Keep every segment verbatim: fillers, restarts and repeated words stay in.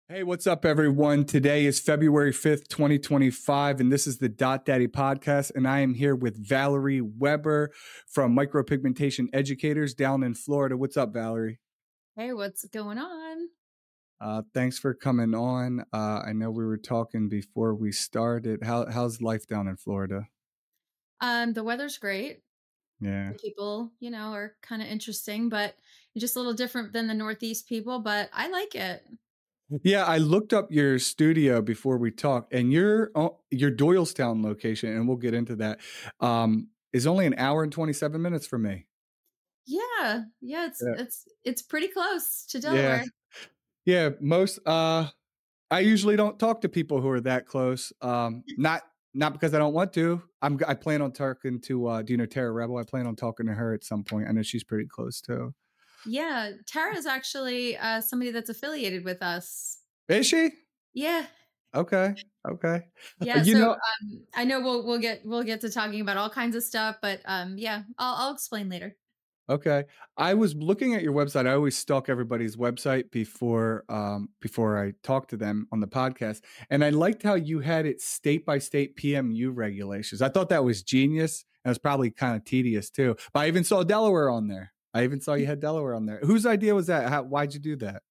Hey, what's up, everyone? Today is February fifth, twenty twenty-five, and this is the Dot Daddy podcast. And I am here with Valerie Weber from Micropigmentation Educators down in Florida. What's up, Valerie? Hey, what's going on? Uh, thanks for coming on. Uh, I know we were talking before we started. How, how's life down in Florida? Um, the weather's great. Yeah. The people, you know, are kind of interesting, but just a little different than the Northeast people, but I like it. Yeah, I looked up your studio before we talked, and your uh, your Doylestown location, and we'll get into that, um, is only an hour and twenty-seven minutes from me. Yeah. Yeah, it's Yeah. it's it's pretty close to Yeah. Delaware. Yeah, most uh I usually don't talk to people who are that close. Um not not because I don't want to. I'm I plan on talking to uh do you know Tara Rebel? I plan on talking to her at some point. I know she's pretty close too. Yeah, Tara is actually uh somebody that's affiliated with us. Is she? Yeah. Okay. Okay. Uh, Yeah, You so know, um I know we'll we'll get we'll get to talking about all kinds of stuff, but um yeah, I'll I'll explain later. okay. I was looking at your website. I always stalk everybody's website before um before I talk to them on the podcast. And I liked how you had it state by state P M U regulations. I thought that was genius. And it was probably kind of tedious too. But I even saw Delaware on there. I even saw you had Delaware on there. Whose idea was that? How, why'd you do that?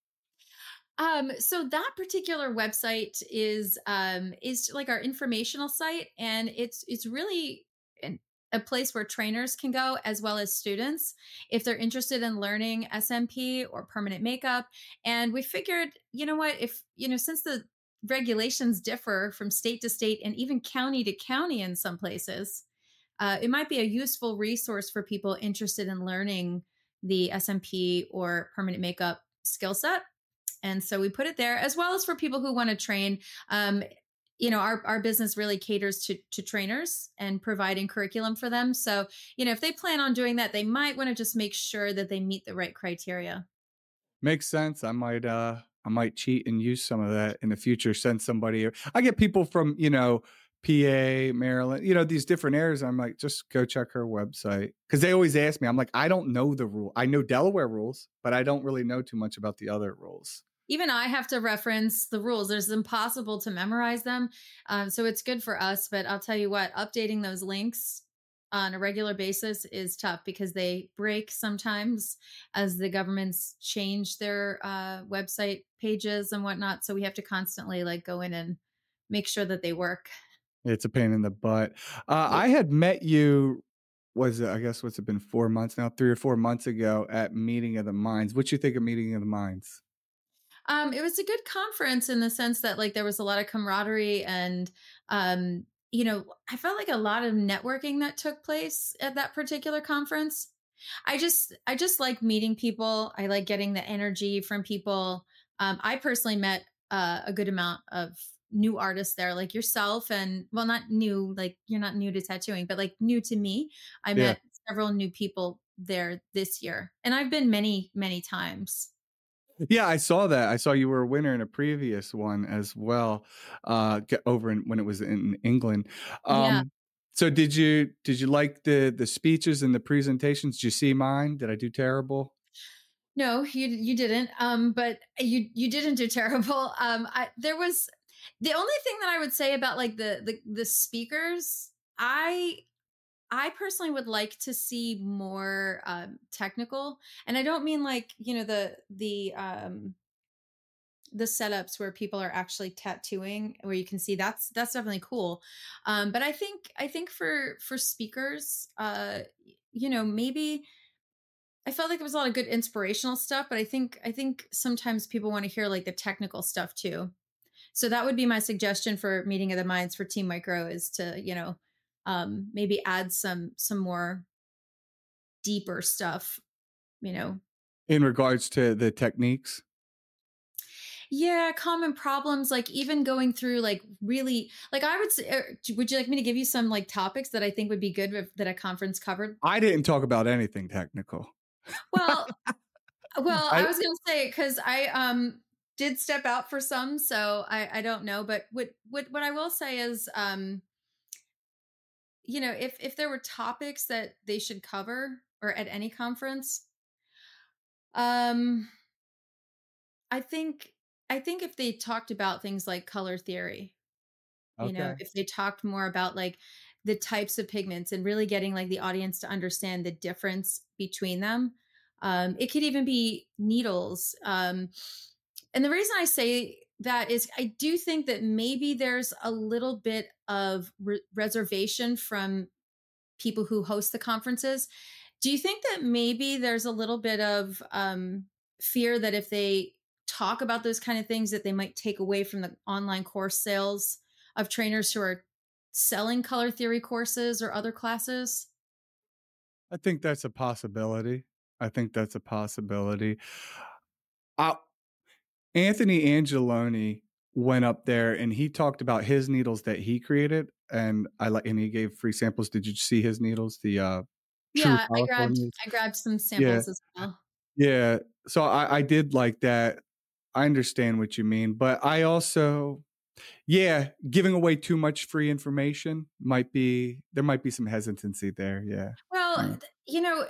Um, so that particular website is um is like our informational site, and it's it's really an, a place where trainers can go as well as students if they're interested in learning S M P or permanent makeup. And we figured, you know what, if you know, since the regulations differ from state to state and even county to county in some places, uh, it might be a useful resource for people interested in learning the S M P or permanent makeup skill set. And so we put it there as well as for people who want to train. Um, you know, our, our business really caters to, to trainers and providing curriculum for them. So, you know, if they plan on doing that, they might want to just make sure that they meet the right criteria. Makes sense. I might uh I might cheat and use some of that in the future. Send somebody. I get people from, you know, P A, Maryland, you know, these different areas. I'm like, just go check her website. Cause they always ask me, I'm like, I don't know the rule. I know Delaware rules, but I don't really know too much about the other rules. Even I have to reference the rules. It's impossible to memorize them. Um, so it's good for us. But I'll tell you what, updating those links on a regular basis is tough because they break sometimes as the governments change their uh, website pages and whatnot. So we have to constantly like go in and make sure that they work. It's a pain in the butt. Uh, Yeah. I had met you, was it, I guess, what's it been, four months now, three or four months ago at Meeting of the Minds. What you think of Meeting of the Minds? Um, it was a good conference in the sense that like there was a lot of camaraderie and um, you know, I felt like a lot of networking that took place at that particular conference. I just I just like meeting people. I like getting the energy from people. Um, I personally met uh, a good amount of new artists there, like yourself, and well, not new, like you're not new to tattooing, but like new to me. I Yeah. met several new people there this year, and I've been many, many times. Yeah, I saw that. I saw you were a winner in a previous one as well, uh, ge- over in, when it was in England. Yeah. Um, so did you did you like the the speeches and the presentations? Did you see mine? Did I do terrible? No, you you didn't. Um, but you you didn't do terrible. Um, I there was the only thing that I would say about like the the the speakers. I I personally would like to see more um, technical, and I don't mean like you know the the um, the setups where people are actually tattooing, where you can see that's that's definitely cool. Um, but I think I think for for speakers, uh, you know, maybe I felt like there was a lot of good inspirational stuff, but I think I think sometimes people want to hear like the technical stuff too. So that would be my suggestion for Meeting of the Minds for Team Micro is to, you know, um, maybe add some some more deeper stuff, you know. In regards to the techniques? Yeah, common problems like even going through like really like I would say, er, would you like me to give you some like topics that I think would be good if, that a conference covered? I didn't talk about anything technical. Well, Well, I I was gonna say because I um did step out for some, so I I don't know, but what what what I will say is um you know if if there were topics that they should cover or at any conference, um I think. I think if they talked about things like color theory, you know, Okay. if they talked more about like the types of pigments and really getting like the audience to understand the difference between them. Um, it could even be needles. Um, and the reason I say that is I do think that maybe there's a little bit of re- reservation from people who host the conferences. Do you think that maybe there's a little bit of um, fear that if they talk about those kind of things, that they might take away from the online course sales of trainers who are selling color theory courses or other classes? I think that's a possibility. I think that's a possibility. Uh, Anthony Angeloni went up there and he talked about his needles that he created, and I like and he gave free samples. Did you see his needles? The uh, True Yeah, I Powerful grabbed needles. I grabbed some Yeah, samples as well. yeah. So I, I did like that. I understand what you mean, but I also, yeah, giving away too much free information might be there might be some hesitancy there. Yeah. Well, Yeah. th- you know,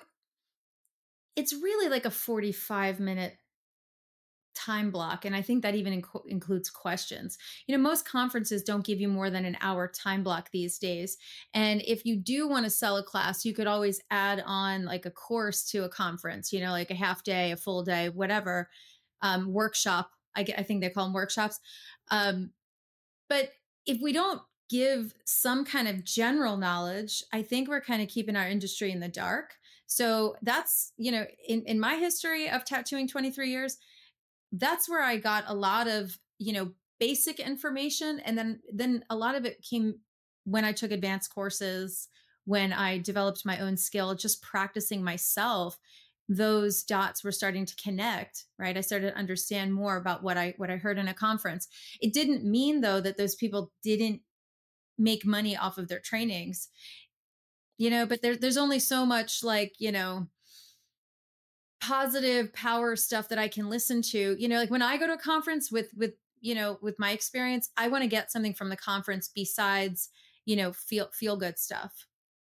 it's really like a forty-five minute time block, and I think that even inc- includes questions. You know, most conferences don't give you more than an hour time block these days, and if you do want to sell a class, you could always add on like a course to a conference, you know, like a half day, a full day, whatever. Um, workshop, I, ge- I think they call them workshops. um, but if we don't give some kind of general knowledge, I think we're kind of keeping our industry in the dark. So that's, you know, in, in my history of tattooing twenty-three years, that's where I got a lot of, you know, basic information. And then then a lot of it came when I took advanced courses, when I developed my own skill, just practicing myself, those dots were starting to connect, right? I started to understand more about what I what I heard in a conference. It didn't mean though that those people didn't make money off of their trainings, you know, but there, there's only so much like, you know, positive power stuff that I can listen to. You know, like when I go to a conference with with you know, with my experience, I want to get something from the conference besides, you know, feel feel good stuff.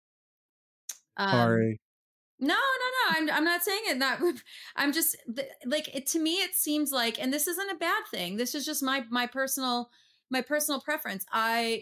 Um Sorry. no, no, no. I'm I'm not saying it not I'm just th- like it to me it seems like, and this isn't a bad thing. This is just my my personal my personal preference. I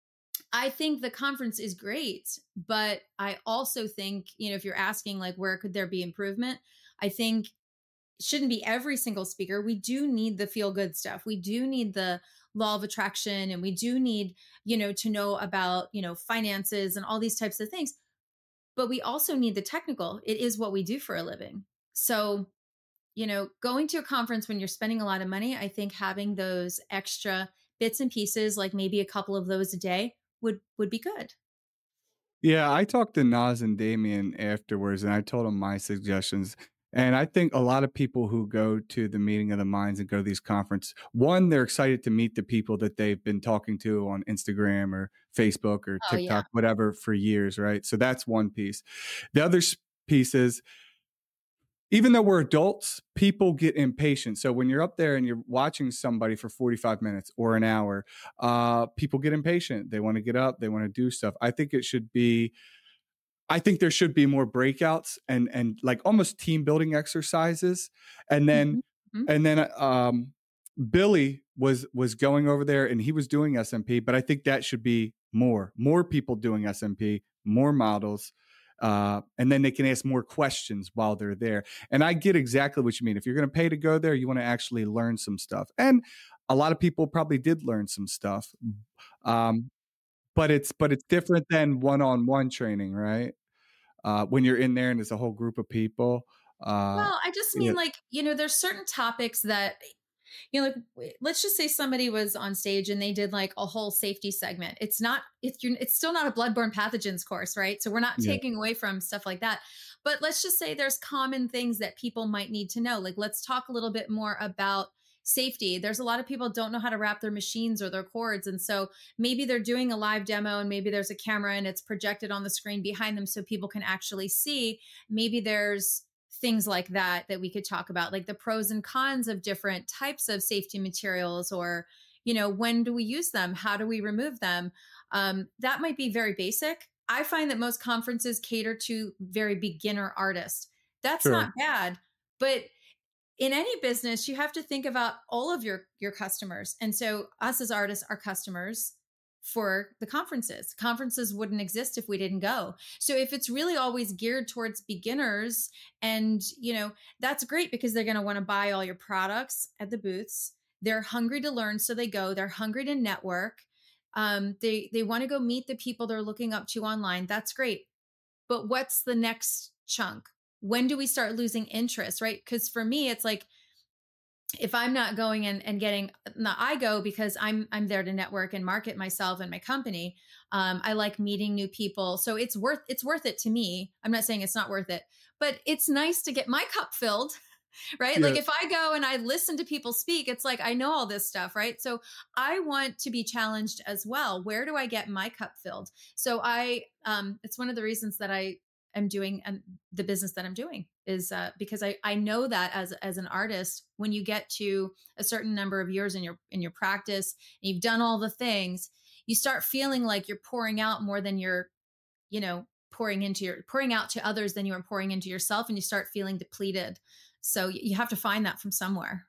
I think the conference is great, but I also think, you know, if you're asking like where could there be improvement, I think shouldn't be every single speaker. We do need the feel good stuff. We do need the law of attraction, and we do need, you know, to know about, you know, finances and all these types of things. But we also need the technical. It is what we do for a living. So, you know, going to a conference when you're spending a lot of money, I think having those extra bits and pieces, like maybe a couple of those a day would would be good. Yeah, I talked to Nas and Damien afterwards, and I told them my suggestions. And I think a lot of people who go to the meeting of the minds and go to these conferences, one, they're excited to meet the people that they've been talking to on Instagram or Facebook or Oh yeah. TikTok, whatever, for years, right? So that's one piece. The other s- piece is even though we're adults, people get impatient. So when you're up there and you're watching somebody for forty-five minutes or an hour, uh, people get impatient. They want to get up, they want to do stuff. I think it should be I think there should be more breakouts and and like almost team building exercises. And then Mhm, mhm. and then um Billy was was going over there and he was doing S M P, but I think that should be more more people doing S M P, more models. Uh, and then they can ask more questions while they're there. And I get exactly what you mean. If you're going to pay to go there, you want to actually learn some stuff. And a lot of people probably did learn some stuff. Um, but it's but it's different than one-on-one training, right? Uh, when you're in there and there's a whole group of people. Uh, Well, I just yeah, mean like, you know, there's certain topics that, you know, like w- let's just say somebody was on stage and they did like a whole safety segment. It's not, it's you're, it's still not a bloodborne pathogens course, right? So we're not yeah, taking away from stuff like that. But let's just say there's common things that people might need to know. Like let's talk a little bit more about safety. There's a lot of people don't know how to wrap their machines or their cords, and so maybe they're doing a live demo and maybe there's a camera and it's projected on the screen behind them so people can actually see. Maybe there's things like that that we could talk about, like the pros and cons of different types of safety materials, or, you know, when do we use them, how do we remove them. Um, that might be very basic. I find that most conferences cater to very beginner artists. That's sure. not bad, but in any business, you have to think about all of your your customers. And so us as artists are customers for the conferences. Conferences wouldn't exist if we didn't go. So if it's really always geared towards beginners, and you know, that's great because they're going to want to buy all your products at the booths. They're hungry to learn, so they go. They're hungry to network. Um, they they want to go meet the people they're looking up to online. That's great. But what's the next chunk? When do we start losing interest, right? Because for me, it's like, if I'm not going and, and getting, no, I go because I'm I'm there to network and market myself and my company. Um, I like meeting new people, so it's worth it's worth it to me. I'm not saying it's not worth it, but it's nice to get my cup filled, right? Yeah. Like if I go and I listen to people speak, it's like I know all this stuff, right? So I want to be challenged as well. Where do I get my cup filled? So I, um, it's one of the reasons that I am doing and the business that I'm doing is uh, because I I know that as as an artist, when you get to a certain number of years in your in your practice and you've done all the things, you start feeling like you're pouring out more than you're, you know, pouring into your pouring out to others than you are pouring into yourself, and you start feeling depleted. So y- you have to find that from somewhere.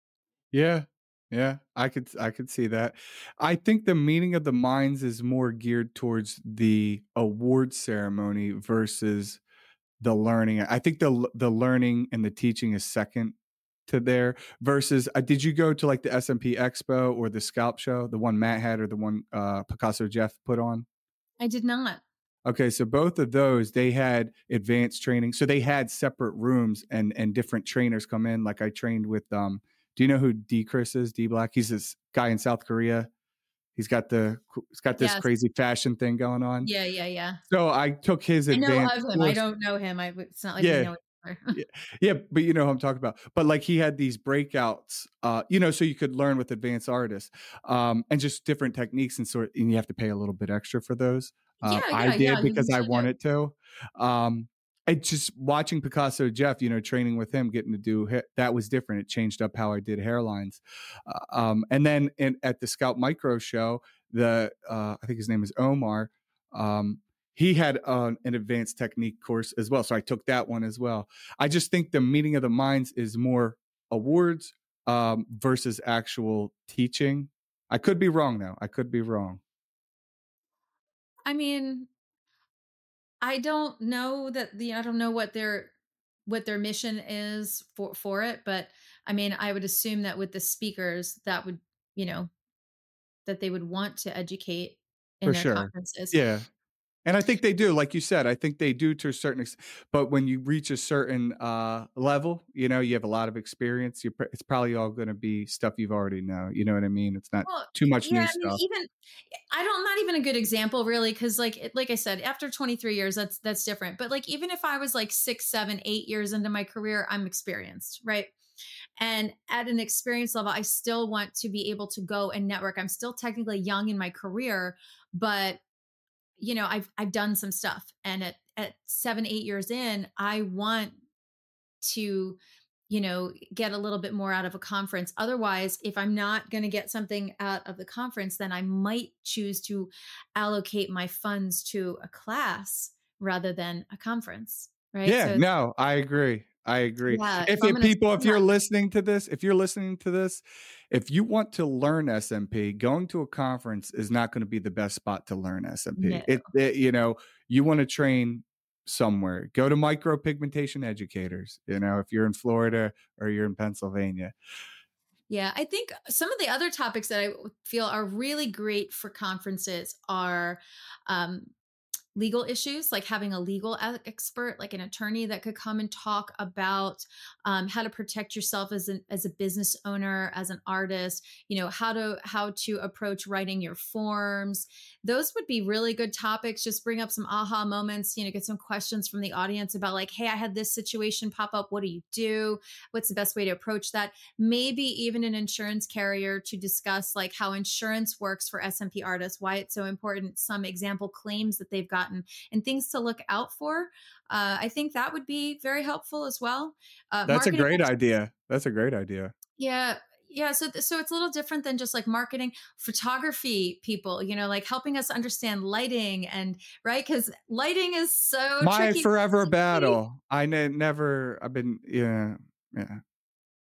Yeah. Yeah. I could I could see that. I think the meeting of the minds is more geared towards the award ceremony versus the learning. I think the the learning and the teaching is second to there versus uh, did you go to like the S M P Expo or the Scalp Show, the one Matt had or the one uh, Picasso Jeff put on? I did not. Okay, so both of those they had advanced training. So they had separate rooms and and different trainers come in. Like I trained with um do you know who D Chris is? D Black. He's this guy in South Korea. He's got the he's got this Yes. crazy fashion thing going on. Yeah, yeah, yeah. So I took his I know advanced of him. I course. don't know him. I it's not like we Yeah. know each other. Yeah, yeah, but you know who I'm talking about. But like he had these breakouts, uh, you know, so you could learn with advanced artists, um, and just different techniques and sort. And you have to pay a little bit extra for those. Yeah, Um, I yeah, yeah. did You because I usually do. wanted to. Um, and just watching Picasso Jeff, you know, training with him, getting to do ha- that was different. It changed up how I did hairlines. Uh, um, and then in, at the Scout Micro show, the uh, I think his name is Omar. Um, he had uh, an advanced technique course as well, so I took that one as well. I just think the meeting of the minds is more awards um, versus actual teaching. I could be wrong though. I could be wrong. I mean, I don't know that the I don't know what their what their mission is for for it, but I mean, I would assume that with the speakers, that would, you know, that they would want to educate in For their sure. conferences. Yeah. And I think they do, like you said, I think they do to a certain extent. But when you reach a certain uh, level, you know, you have a lot of experience. You, it's probably all going to be stuff you've already know. You know what I mean? It's not Well, too much yeah, new I mean, stuff. even I don't not even a good example really, because like it- like I said, after twenty-three years, that's that's different. But like even if I was like six, seven, eight years into my career, I'm experienced, right? And at an experience level, I still want to be able to go and network. I'm still technically young in my career, but you know, I've I've done some stuff. And at at seven, eight years in, I want to, you know, get a little bit more out of a conference. Otherwise, if I'm not going to get something out of the conference, then I might choose to allocate my funds to a class rather than a conference. Right. Yeah, So no, I agree. I agree. yeah, if If, I'm if going to people, if spend you're that, listening to this, if you're listening to this, if you want to learn S M P, going to a conference is not going to be the best spot to learn S M P. no. It, it you know, you want to train somewhere. Go to micropigmentation educators. You know, if you're in Florida or you're in Pennsylvania. Yeah, I think some of the other topics that I feel are really great for conferences are um, legal issues, like having a legal e- expert, like an attorney that could come and talk about um, how to protect yourself as an as a business owner, as an artist. You know, how to how to approach writing your forms. Those would be really good topics. Just bring up some aha moments. You know, get some questions from the audience about like, hey, I had this situation pop up. What do you do? What's the best way to approach that? Maybe even an insurance carrier to discuss like how insurance works for S M P artists, why it's so important, some example claims that they've gotten, and things to look out for. Uh, I think that would be very helpful as well. Uh, That's a marketing, great idea. That's a great idea. yeah. Yeah, so so it's a little different than just like marketing, photography people, you know, like helping us understand lighting and right because lighting is so My tricky. forever battle. I ne- never, I've been, yeah, yeah.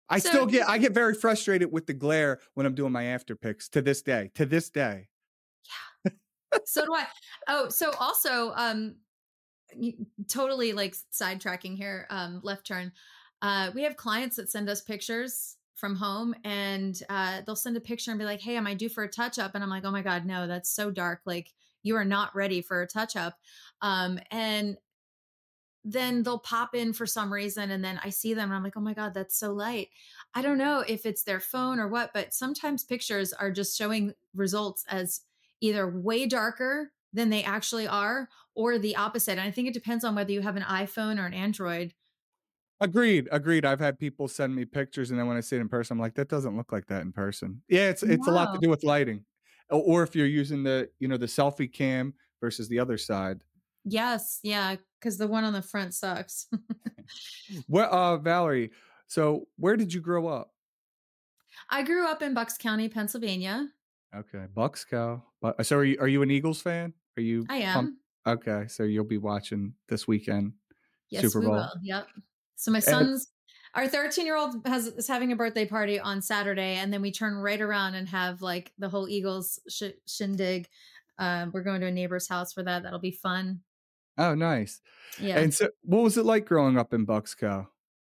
I So still do get I get very frustrated with the glare when I'm doing my after pics to this day. To this day. Yeah. So do I. Oh, so also, um, y- totally like sidetracking here, um, left turn. Uh, we have clients that send us pictures from home and uh, they'll send a picture and be like, "Hey, am I due for a touch up?" And I'm like, "Oh my God, no, that's so dark. Like, you are not ready for a touch up." Um, and then they'll pop in for some reason and then I see them and I'm like, "Oh my God, that's so light." I don't know if it's their phone or what, but sometimes pictures are just showing results as either way darker than they actually are or the opposite. And I think it depends on whether you have an iPhone or an Android. Agreed, agreed. I've had people send me pictures, and then when I see it in person, I'm like, "That doesn't look like that in person." Yeah, it's it's a lot to No. do with lighting, or, or if you're using the you know the selfie cam versus the other side. Yes, yeah, because the one on the front sucks. Well, uh, Valerie, so where did you grow up? I grew up in Bucks County, Pennsylvania. Okay, Bucks Cow. But so are you? Are you an Eagles fan? Are you I pumped? am. Okay, so you'll be watching this weekend Yes, Super we will. Bowl. Yep. So my And son's our thirteen year old has is having a birthday party on Saturday, and then we turn right around and have like the whole Eagles sh- shindig. Um, we're going to a neighbor's house for that. That'll be fun. oh, nice. Yeah. And so, what was it like growing up in Bucks Cow?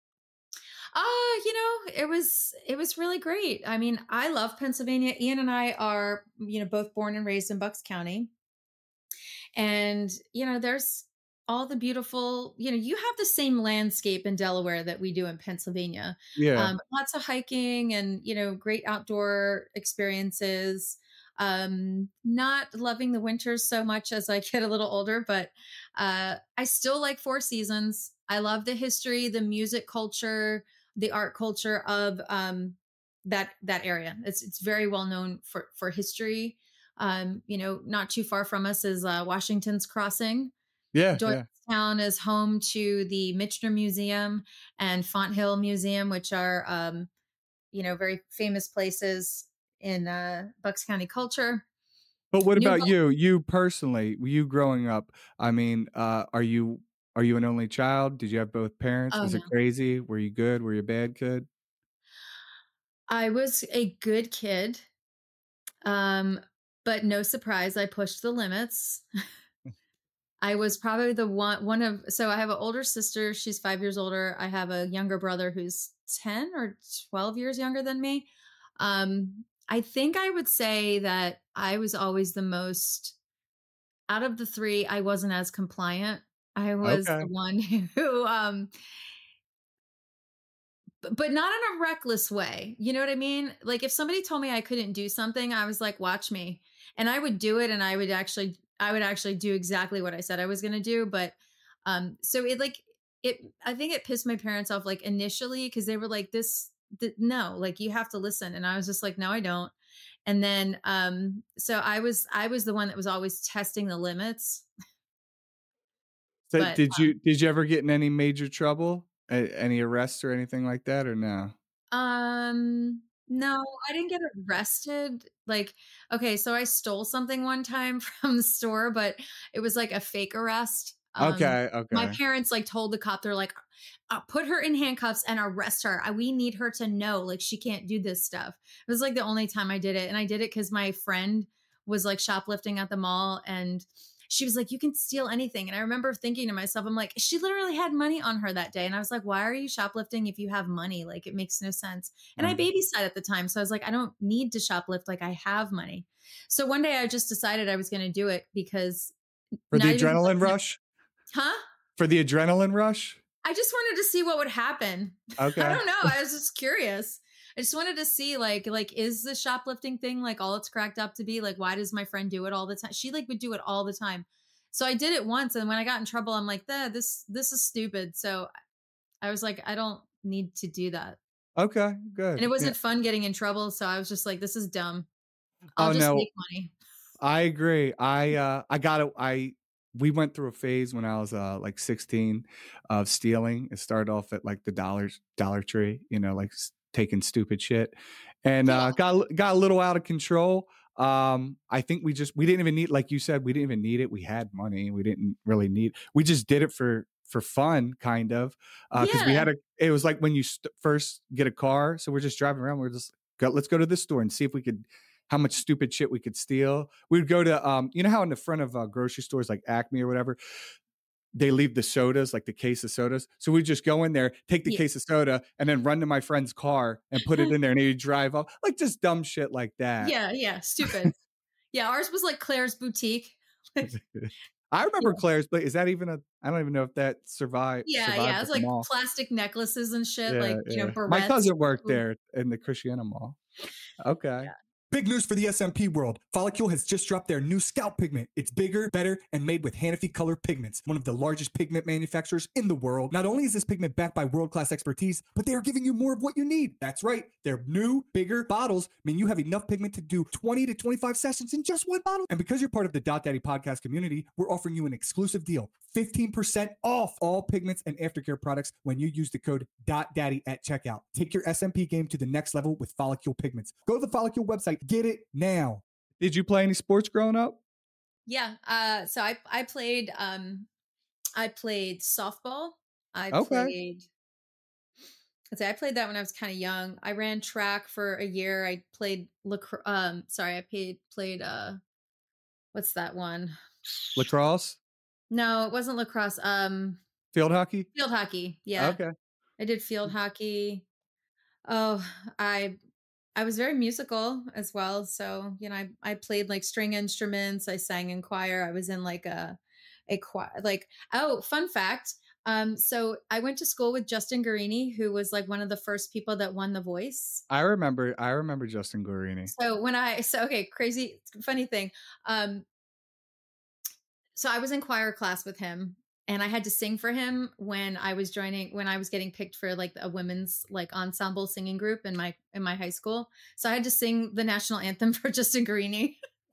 Uh, you know, it was it was really great. I mean, I love Pennsylvania. Ian and I are, you know, both born and raised in Bucks County. And, you know, there's all the beautiful, you know, you have the same landscape in Delaware that we do in Pennsylvania. Yeah, Um, lots of hiking and, you know, great outdoor experiences. Um, not loving the winters so much as I get a little older, but uh, I still like Four Seasons. I love the history, the music culture, the art culture of um, that that area. It's it's very well known for for history. Um, you know, not too far from us is uh, Washington's Crossing. yeah, yeah. Doylestown is home to the Michener Museum and Font Hill Museum, which are, um, you know, very famous places in uh, Bucks County culture. But what New, about you? You personally, you growing up? I mean, uh, are you are you an only child? Did you have both parents? oh Was no, it crazy? Were you good? Were you a bad kid? I was a good kid, um, but no surprise, I pushed the limits. I was probably the one one of so I have an older sister, she's five years older. I have a younger brother who's ten or twelve years younger than me. Um, I think I would say that I was always the most out of the three, I wasn't as compliant. I was Okay. the one who um b- but not in a reckless way. You know what I mean? Like if somebody told me I couldn't do something, I was like, watch me. And I would do it and I would actually I would actually do exactly what I said I was going to do, but um so it like it I think it pissed my parents off like initially cuz they were like this th- no, like you have to listen and I was just like no, I don't. And then um so I was I was the one that was always testing the limits, So but did you did you ever get in any major trouble? A- any arrests or anything like that, or no? Um, no, I didn't get arrested. Like, okay, so I stole something one time from the store, but it was like a fake arrest. Um, Okay, my okay. parents like told the cop, they're like, uh, put her in handcuffs and arrest her. I, we need her to know, like, she can't do this stuff. It was like the only time I did it. And I did it because my friend was like shoplifting at the mall and she was like, you can steal anything. And I remember thinking to myself, I'm like, she literally had money on her that day. And I was like, why are you shoplifting if you have money? Like, it makes no sense. And I Um, babysat at the time. So I was like, I don't need to shoplift. Like, I have money. So one day I just decided I was going to do it because for the not even, adrenaline rush? huh? For the adrenaline rush? I just wanted to see what would happen. I Okay. don't know. I was just curious. I just wanted to see like like is the shoplifting thing like all it's cracked up to be? Like why does my friend do it all the time? She like would do it all the time. So I did it once and when I got in trouble I'm like, "Eh, this this is stupid." So I was like, I don't need to do that. Okay, And it good. Yeah. wasn't fun getting in trouble, so I was just like, this is dumb. I'll Oh just no, make money. I agree. I uh I got it. I we went through a phase when I was uh like sixteen of stealing. It started off at like the dollar Dollar Tree, you know, like s- taking stupid shit, and Yeah. uh got got a little out of control. Um, I think we just we didn't even need, like you said, we didn't even need it. We had money. We didn't really need. We just did it for for fun, kind of, because uh, we Yeah. had a. It was like when you st- first get a car, so we're just driving around. We're just go, let's go to this store and see if we could, how much stupid shit we could steal. We'd go to, um, you know how in the front of uh, grocery stores like Acme or whatever, they leave the sodas, like the case of sodas. So we just go in there, take the Yeah. case of soda, and then run to my friend's car and put it in there, and he'd drive off, like just dumb shit like that. Yeah, yeah, stupid. Yeah, ours was like Claire's Boutique. I remember Yeah. Claire's, but is that even a? I don't even know if that survived. Yeah, survived yeah, it's like plastic necklaces and shit, yeah, like you yeah. know, barrettes. My cousin worked there in the Christiana Mall. Okay. Yeah. Big news for the S M P world. Follicule has just dropped their new scalp pigment. It's bigger, better, and made with Hanafi Color Pigments, one of the largest pigment manufacturers in the world. Not only is this pigment backed by world-class expertise, but they are giving you more of what you need. That's right. Their new, bigger bottles mean you have enough pigment to do twenty to twenty-five sessions in just one bottle. And because you're part of the Dot Daddy podcast community, we're offering you an exclusive deal. fifteen percent off all pigments and aftercare products when you use the code Dot Daddy at checkout. Take your S M P game to the next level with Follicule Pigments. Go to the Follicule website. Get it now. Did you play any sports growing up? Yeah. Uh, so I I played um I played softball. I Okay. played I'd say I played that when I was kind of young. I ran track for a year. I played lacrosse. Um, sorry, I played played uh, what's that one? Lacrosse? No, it wasn't lacrosse. Um, Field hockey? field hockey. Yeah. Okay. I did field hockey. Oh, I I was very musical as well. So, you know, I, I played like string instruments. I sang in choir. I was in like a a choir. Like, oh, fun fact. Um, so I went to school with Justin Guarini, who was like one of the first people that won The Voice. I remember I remember Justin Guarini. So when I so okay, crazy funny thing. Um so I was in choir class with him, and I had to sing for him when I was joining when I was getting picked for like a women's like ensemble singing group in my in my high school. So I had to sing the national anthem for Justin Guarini.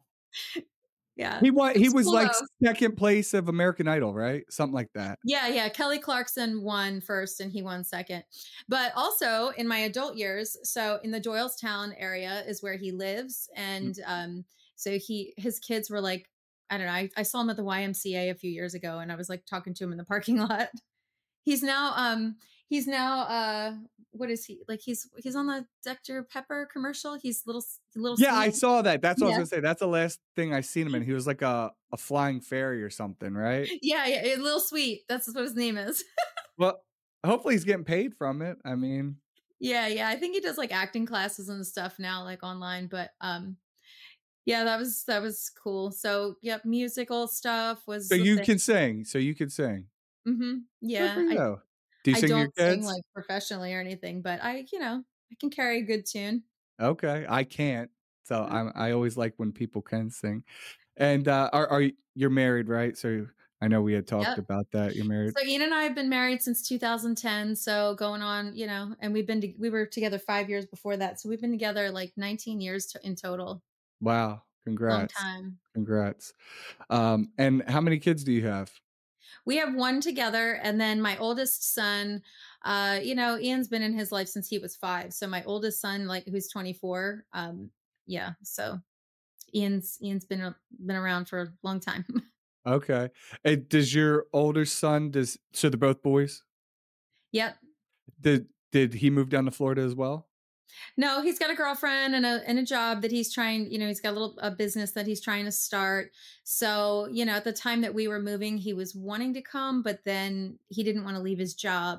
Yeah. He was he was cool, like though. second place of American Idol, right? Something like that. Yeah, yeah. Kelly Clarkson won first and he won second. But also in my adult years, so in the Doylestown area is where he lives. And um, so he his kids were like, I don't know, I, I saw him at the Y M C A a few years ago, and I was like talking to him in the parking lot. He's now um he's now uh what is he like he's he's on the Doctor Pepper commercial. He's little little Yeah, I sweet. saw that. That's what I Yeah. was gonna say. That's the last thing I seen him in. He was like a, a flying fairy or something, right? Yeah, yeah, a little sweet. That's what his name is. Well, hopefully he's getting paid from it. I mean, Yeah, yeah. I think he does like acting classes and stuff now, like online. But um, yeah, that was that was cool. So yep, musical stuff was. so the you thing. can sing. So you can sing. Mm-hmm. Good Yeah, for I, you. Do you I sing to don't your sing kids? like professionally or anything, but I, you know, I can carry a good tune. Okay, I can't. So Mhm. I'm I always like when people can sing. And uh, are are you, you're married, right? So I know we had talked Yep. about that. You're married. So Ian and I have been married since two thousand ten. So going on, you know, and we've been to, we were together five years before that. So we've been together like nineteen years to, in total. Wow, Long congrats. time. Congrats. Um, and how many kids do you have? We have one together, and then my oldest son, uh, you know, Ian's been in his life since he was five. So my oldest son, like who's twenty-four, um, yeah. So Ian's Ian's been a- been around for a long time. Okay. And does your older son does so they're both boys? Yep. Did did he move down to Florida as well? No, he's got a girlfriend and a and a job that he's trying, you know, he's got a little a business that he's trying to start. So, you know, at the time that we were moving, he was wanting to come, but then he didn't want to leave his job.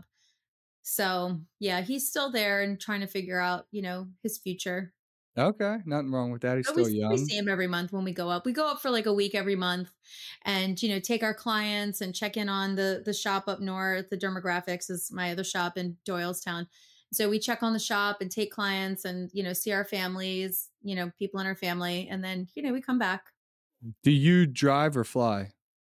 So, yeah, he's still there and trying to figure out, you know, his future. Okay, nothing wrong with that. He's But we, still we young. see him every month when we go up. We go up for like a week every month, and you know, take our clients and check in on the the shop up north. The Dermographics is my other shop in Doylestown. So we check on the shop and take clients, and you know, see our families, you know, people in our family, and then you know, we come back. Do you drive or fly?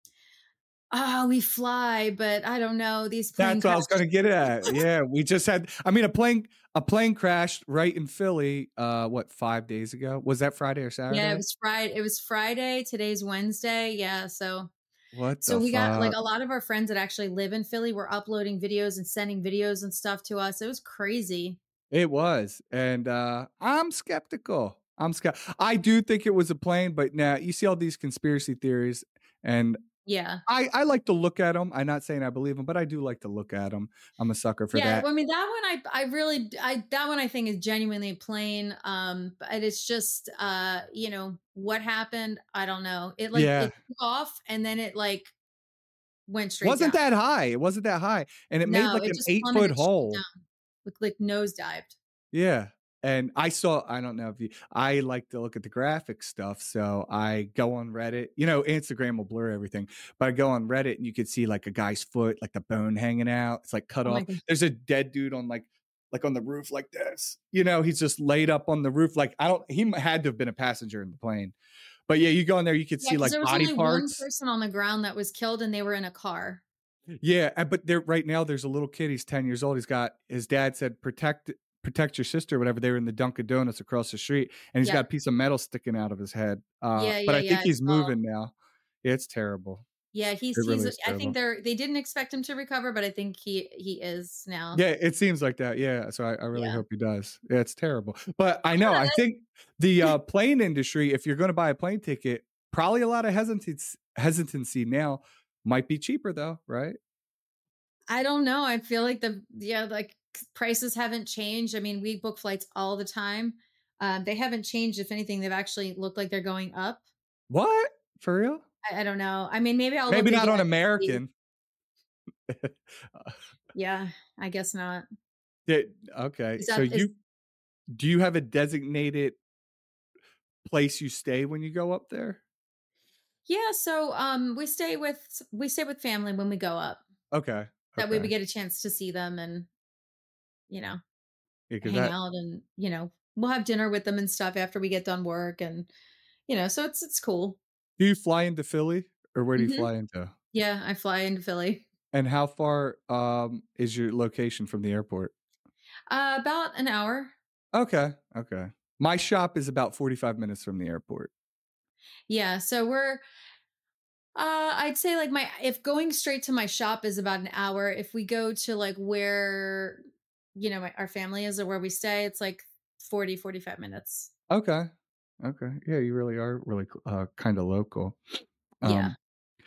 Oh, we fly, but I don't know these planes. That's what I was going to get at. Yeah, we just had. I mean, a plane a plane crashed right in Philly. Uh, what five days ago? Was that Friday or Saturday? Yeah, it was Friday. It was Friday. Today's Wednesday. Yeah, so What? so the we got like fuck? a lot of our friends that actually live in Philly were uploading videos and sending videos and stuff to us. It was crazy. It was, and uh, I'm skeptical. I'm scared. I do think it was a plane, but now nah, you see all these conspiracy theories, and Yeah. I, I like to look at them. I'm not saying I believe them, but I do like to look at them. I'm a sucker for Yeah, that. well, I mean that one I I really I that one I think is genuinely plain. Um, but it's just uh, you know, what happened, I don't know. It like Yeah. it took off and then it like went straight Wasn't down. that high. It wasn't that high. And it made No, like it an just eight foot plummeted straight hole. down. Looked like nosedived. Yeah. And I saw, I don't know if you, I like to look at the graphic stuff. So I go on Reddit, you know, Instagram will blur everything, but I go on Reddit and you could see like a guy's foot, like the bone hanging out. It's like cut Oh my off. gosh. There's a dead dude on like, like on the roof like this, you know, he's just laid up on the roof. Like I don't, he had to have been a passenger in the plane, but yeah, you go in there, you could Yeah, see because like there was body only one parts. person on the ground that was killed and they were in a car. Yeah. and- But there right now, there's a little kid. He's ten years old. He's got, his dad said, protect protect your sister or whatever. They were in the Dunkin' Donuts across the street and he's Yeah. got a piece of metal sticking out of his head. Uh, Yeah, but yeah, I yeah, think I he's saw. moving now. Yeah, it's terrible. Yeah, he's It really he's is I think terrible. they're they didn't expect him to recover, but I think he he is now. Yeah, it seems like that. Yeah. So I, I really Yeah. hope he does. Yeah, it's terrible. But I know, I think the uh, plane industry, if you're going to buy a plane ticket, probably a lot of hesitancy, hesitancy now. Might be cheaper though, right? I don't know. I feel like the yeah, like prices haven't changed. I mean, we book flights all the time. Um, they haven't changed. If anything, they've actually looked like they're going up. What? For real? I, I don't know. I mean, maybe I'll Maybe look not on again. American. Yeah, I guess not. Yeah, okay. Is So that is you do you have a designated place you stay when you go up there? yeah. So um, we stay with we stay with family when we go up. Okay. That way we Okay. get a chance to see them and you know Yeah, 'cause hang that out and you know we'll have dinner with them and stuff after we get done work and you know so it's it's cool. do you fly into Philly or where do you hmm fly into? Yeah, I fly into Philly. And how far um is your location from the airport? Uh, about an hour. Okay. Okay. My shop is about forty-five minutes from the airport. Yeah, so we're uh I'd say like my if going straight to my shop is about an hour, if we go to like where you know my, our family is or where we stay, it's like forty forty-five minutes. Okay. Okay. Yeah, you really are really uh kind of local. Yeah. Um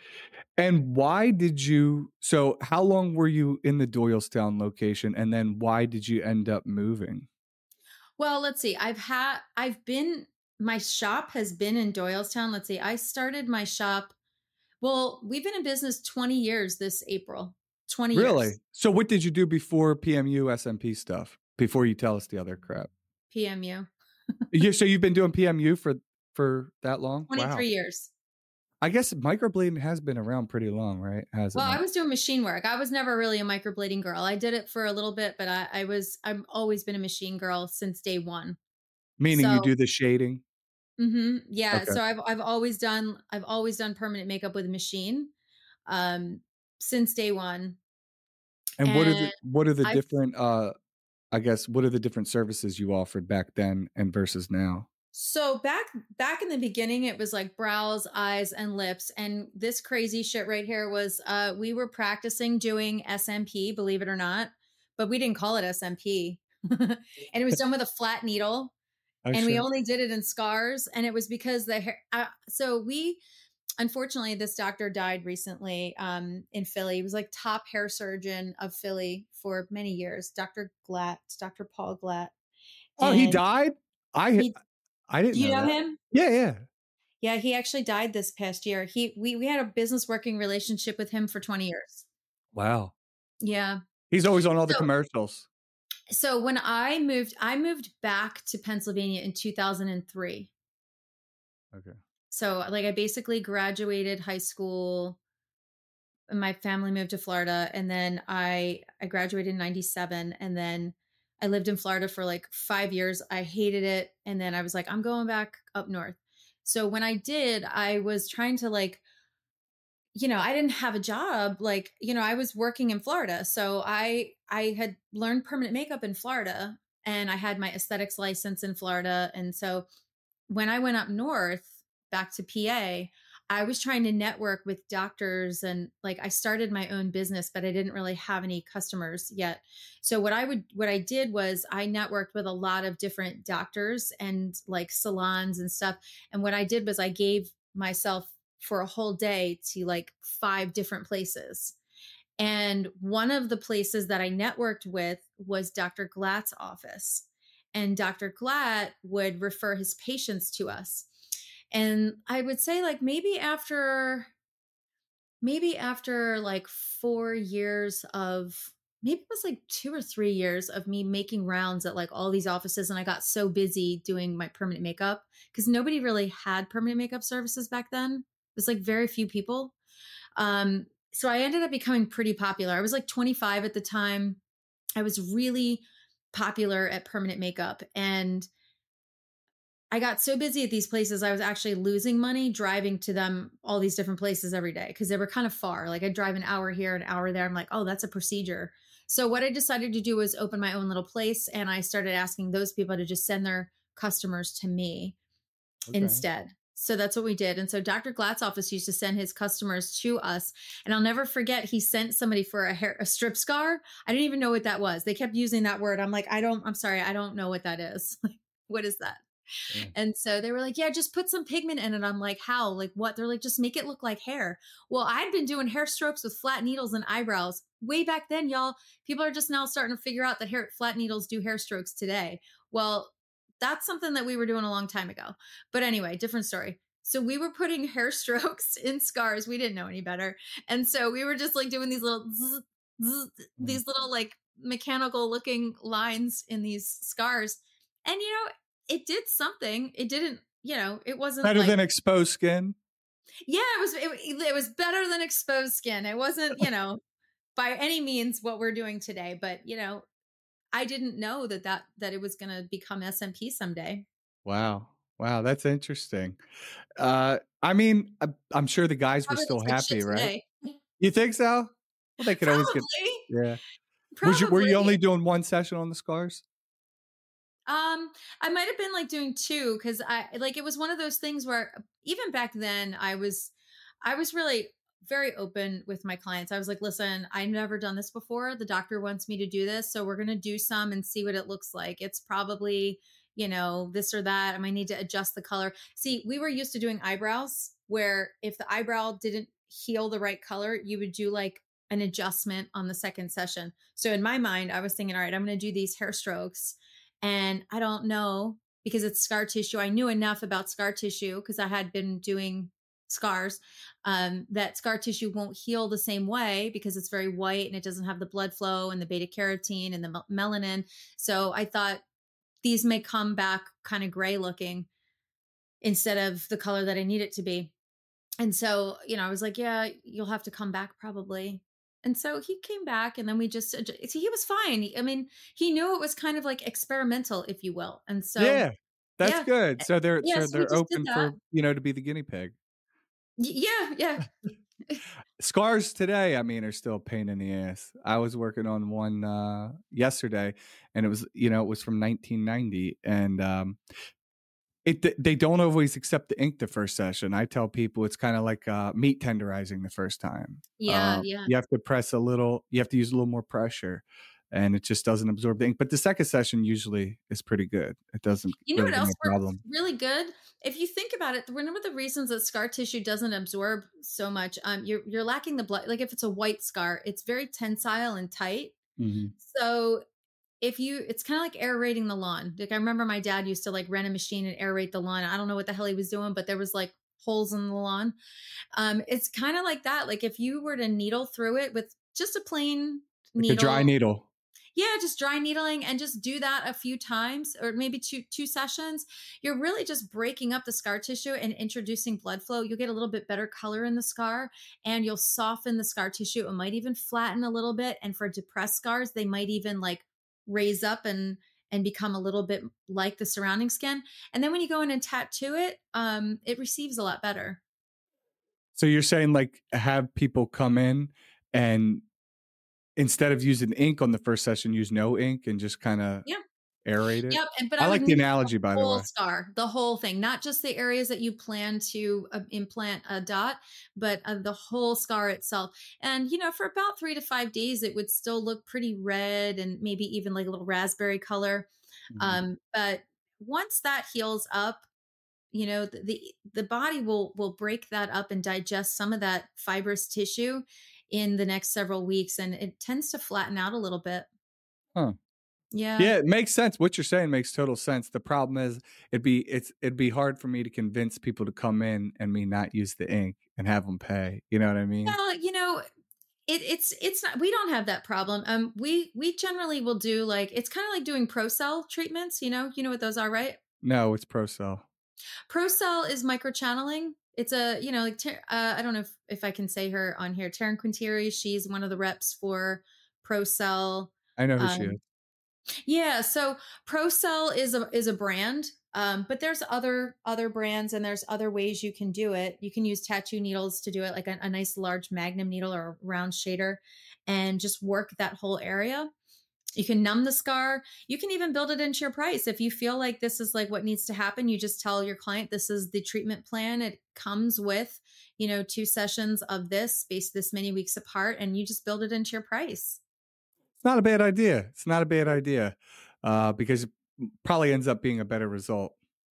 and why did you so how long were you in the Doylestown location and then why did you end up moving? Well, let's see. I've had I've been my shop has been in Doylestown. Let's see. I started my shop. Well, we've been in business twenty years this April. twenty Really? years. So what did you do before P M U S M P stuff? Before you tell us the other crap. P M U. Yeah, so you've been doing P M U for for that long? twenty-three Wow. years. I guess microblading has been around pretty long, right? Has it Well, I not? was doing machine work. I was never really a microblading girl. I did it for a little bit, but I, I was I've always been a machine girl since day one. Meaning you So do the shading? hmm yeah, Okay. so I've I've always done I've always done permanent makeup with a machine, um, since day one. And what are the And what are the I different uh I guess what are the different services you offered back then and versus now? so back back in the beginning, it was like brows, eyes, and lips. And this crazy shit right here was uh we were practicing doing S M P, believe it or not, but we didn't call it S M P. And it was done with a flat needle. Oh And we shit. only did it in scars. And it was because the hair uh, so we unfortunately this doctor died recently um in Philly. He was like top hair surgeon of Philly for many years, Doctor Glatt, Doctor Paul Glatt. Oh, he And died? I he I do didn't you know know that. him? Yeah, yeah. Yeah, he actually died this past year. He we we had a business working relationship with him for twenty years. Wow. Yeah. He's always on all the So commercials. so when I moved, I moved back to Pennsylvania in two thousand three. Okay. So like I basically graduated high school and my family moved to Florida and then I I graduated in ninety-seven and then I lived in Florida for like five years. I hated it and then I was like I'm going back up north. So when I did, I was trying to like you know, I didn't have a job. Like, you know, I was working in Florida. So I I had learned permanent makeup in Florida and I had my aesthetics license in Florida. And so when I went up north back to P A, I was trying to network with doctors and like I started my own business, but I didn't really have any customers yet. So what I would what I did was I networked with a lot of different doctors and like salons and stuff. And what I did was I gave myself for a whole day to like five different places. And one of the places that I networked with was Doctor Glatt's office. And Doctor Glatt would refer his patients to us. And I would say like maybe after maybe after like four years of maybe it was like two or three years of me making rounds at like all these offices, and I got so busy doing my permanent makeup because nobody really had permanent makeup services back then. It was like very few people. Um, so I ended up becoming pretty popular. I was like twenty-five at the time. I was really popular at permanent makeup, and I got so busy at these places, I was actually losing money driving to them, all these different places every day, because they were kind of far. Like I'd drive an hour here, an hour there. I'm like, oh, that's a procedure. So what I decided to do was open my own little place. And I started asking those people to just send their customers to me Okay. instead. So that's what we did. And so Doctor Glatt's office used to send his customers to us. And I'll never forget, he sent somebody for a hair, a strip scar. I didn't even know what that was. They kept using that word. I'm like, I don't, I'm sorry. I don't know what that is. Like, what is that? Yeah. And so they were like, yeah, just put some pigment in it. I'm like, how? Like what? They're like, just make it look like hair. Well, I'd been doing hair strokes with flat needles and eyebrows way back then, y'all. People are just now starting to figure out that hair flat needles do hair strokes today. Well, that's something that we were doing a long time ago. But anyway, different story. So we were putting hair strokes in scars. We didn't know any better. And so we were just like doing these little, zzz, zzz, these little like mechanical looking lines in these scars. And, you know, it did something. It didn't, you know, it wasn't better like, than exposed skin. Yeah, it was, it, it was better than exposed skin. It wasn't, you know, by any means what we're doing today, but you know, I didn't know that that, that it was going to become S M P someday. Wow. Wow. That's interesting. Uh, I mean, I, I'm sure the guys Probably were still looks like happy, shit right? today. You think so? Well, they could always get, Probably. yeah. Probably. Was you, were you only doing one session on the scars? Um, I might have been like doing two, because I like it was one of those things where even back then I was I was really very open with my clients. I was like, listen, I've never done this before. The doctor wants me to do this, so we're gonna do some and see what it looks like. It's probably, you know, this or that. I might need to adjust the color. See, we were used to doing eyebrows where if the eyebrow didn't heal the right color, you would do like an adjustment on the second session. So in my mind, I was thinking, all right, I'm gonna do these hair strokes. And I don't know, because it's scar tissue. I knew enough about scar tissue because I had been doing scars, um, that scar tissue won't heal the same way because it's very white and it doesn't have the blood flow and the beta carotene and the mel- melanin. So I thought these may come back kind of gray looking instead of the color that I need it to be. And so, you know, I was like, yeah, you'll have to come back probably. And so he came back, and then we just, see, he was fine. I mean, he knew it was kind of like experimental, if you will. And so, yeah, that's yeah. good. So they're, Yeah, so so they're open for, you know, to be the guinea pig. Yeah, yeah. Scars today, I mean, are still a pain in the ass. I was working on one uh, yesterday, and it was, you know, it was from nineteen ninety, and um, it they don't always accept the ink the first session. I tell people it's kind of like uh, meat tenderizing the first time. Yeah, um, yeah. You have to press a little, you have to use a little more pressure, and it just doesn't absorb the ink. But the second session usually is pretty good. It doesn't. You know really what else give me a works problem. really good? If you think about it, one of the reasons that scar tissue doesn't absorb so much, um, you're you're lacking the blood. Like if it's a white scar, it's very tensile and tight. Mm-hmm. So if you, it's kind of like aerating the lawn. Like I remember my dad used to like rent a machine and aerate the lawn. I don't know what the hell he was doing, but there was like holes in the lawn. Um, it's kind of like that. Like if you were to needle through it with just a plain Like needle, a dry needle. Yeah, just dry needling, and just do that a few times, or maybe two two sessions. You're really just breaking up the scar tissue and introducing blood flow. You'll get a little bit better color in the scar, and you'll soften the scar tissue. It might even flatten a little bit. And for depressed scars, they might even like raise up and and become a little bit like the surrounding skin. And then when you go in and tattoo it, um, it receives a lot better. So you're saying like have people come in and instead of using ink on the first session, use no ink and just kind of yeah. aerate it. Yep. And, but I, I like the analogy, by the way. The whole scar, the whole thing, not just the areas that you plan to uh, implant a dot, but uh, the whole scar itself. And, you know, for about three to five days, it would still look pretty red and maybe even like a little raspberry color. Mm-hmm. Um, but once that heals up, you know, the, the the body will will break that up and digest some of that fibrous tissue in the next several weeks, and it tends to flatten out a little bit. Huh. Yeah. Yeah, it makes sense. What you're saying makes total sense. The problem is it'd be it's it'd be hard for me to convince people to come in and me not use the ink and have them pay. You know what I mean? Well, you know, it, it's it's not, we don't have that problem. Um, we we generally will do like, it's kind of like doing ProCell treatments. You know, you know what those are, right? No, it's ProCell. ProCell is microchanneling. It's a, you know, like Ter- uh, I don't know if, if I can say her on here. Taryn Quintieri, she's one of the reps for ProCell. I know who she Um, is. yeah, so ProCell is a is a brand, um, but there's other other brands, and there's other ways you can do it. You can use tattoo needles to do it, like a, a nice large magnum needle or a round shader, and just work that whole area. You can numb the scar. You can even build it into your price. If you feel like this is like what needs to happen, you just tell your client this is the treatment plan. It comes with, you know, two sessions of this spaced this many weeks apart, and you just build it into your price. It's not a bad idea. It's not a bad idea uh, because it probably ends up being a better result.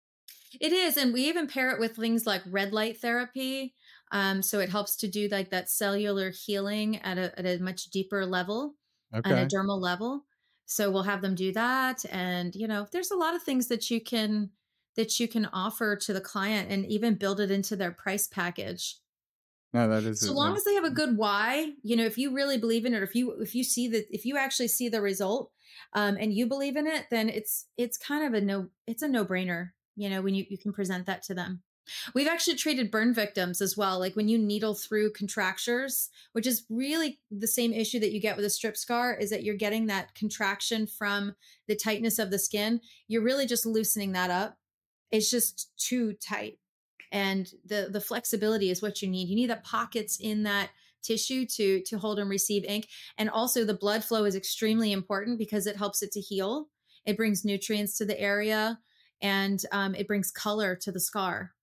It is. And we even pair it with things like red light therapy. Um, so it helps to do like that cellular healing at a, at a much deeper level, on a Okay. dermal level. So we'll have them do that. And, you know, there's a lot of things that you can, that you can offer to the client and even build it into their price package. No, that is So it. long That- as they have a good why, you know, if you really believe in it, or if you, if you see that, if you actually see the result, um, and you believe in it, then it's, it's kind of a no, it's a no brainer, you know, when you, you can present that to them. We've actually treated burn victims as well. Like when you needle through contractures, which is really the same issue that you get with a strip scar, is that you're getting that contraction from the tightness of the skin. You're really just loosening that up. It's just too tight. And the, the flexibility is what you need. You need the pockets in that tissue to, to hold and receive ink. And also the blood flow is extremely important because it helps it to heal. It brings nutrients to the area, and um, it brings color to the scar.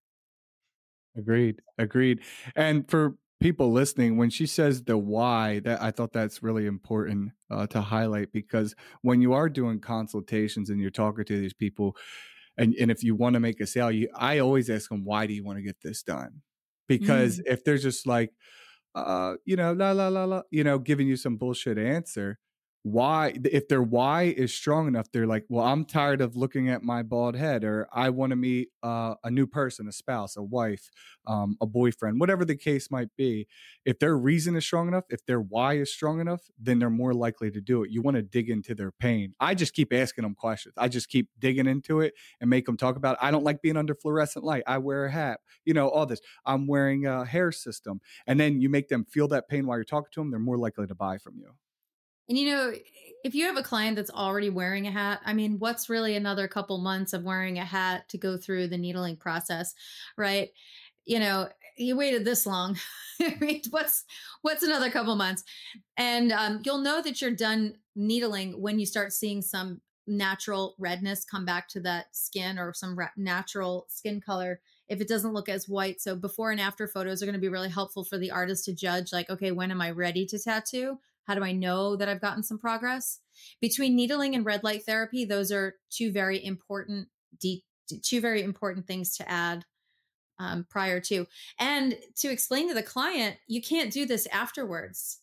Agreed. Agreed. And for people listening, when she says the why, that I thought that's really important uh, to highlight, because when you are doing consultations and you're talking to these people, and, and if you want to make a sale, you I always ask them, why do you want to get this done? Because Mm. if they're just like, uh, you know, la la la la, you know, giving you some bullshit answer, why, if their why is strong enough, they're like, well, I'm tired of looking at my bald head, or I want to meet uh, a new person, a spouse, a wife, um, a boyfriend, whatever the case might be. If their reason is strong enough, if their why is strong enough, then they're more likely to do it. You want to dig into their pain. I just keep asking them questions. I just keep digging into it and make them talk about it. I don't like being under fluorescent light. I wear a hat, you know, all this. I'm wearing a hair system. And then you make them feel that pain while you're talking to them. They're more likely to buy from you. And, you know, if you have a client that's already wearing a hat, I mean, what's really another couple months of wearing a hat to go through the needling process, right? You know, you waited this long. I mean, what's, what's another couple months? And um, you'll know that you're done needling when you start seeing some natural redness come back to that skin, or some ra- natural skin color, if it doesn't look as white. So before and after photos are going to be really helpful for the artist to judge, like, okay, when am I ready to tattoo? How do I know that I've gotten some progress? Between needling and red light therapy, those are two very important, de- two very important things to add um, prior to. And to explain to the client, you can't do this afterwards.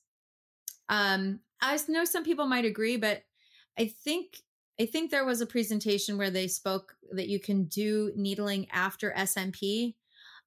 Um, I know some people might agree, but I think I think there was a presentation where they spoke that you can do needling after S M P.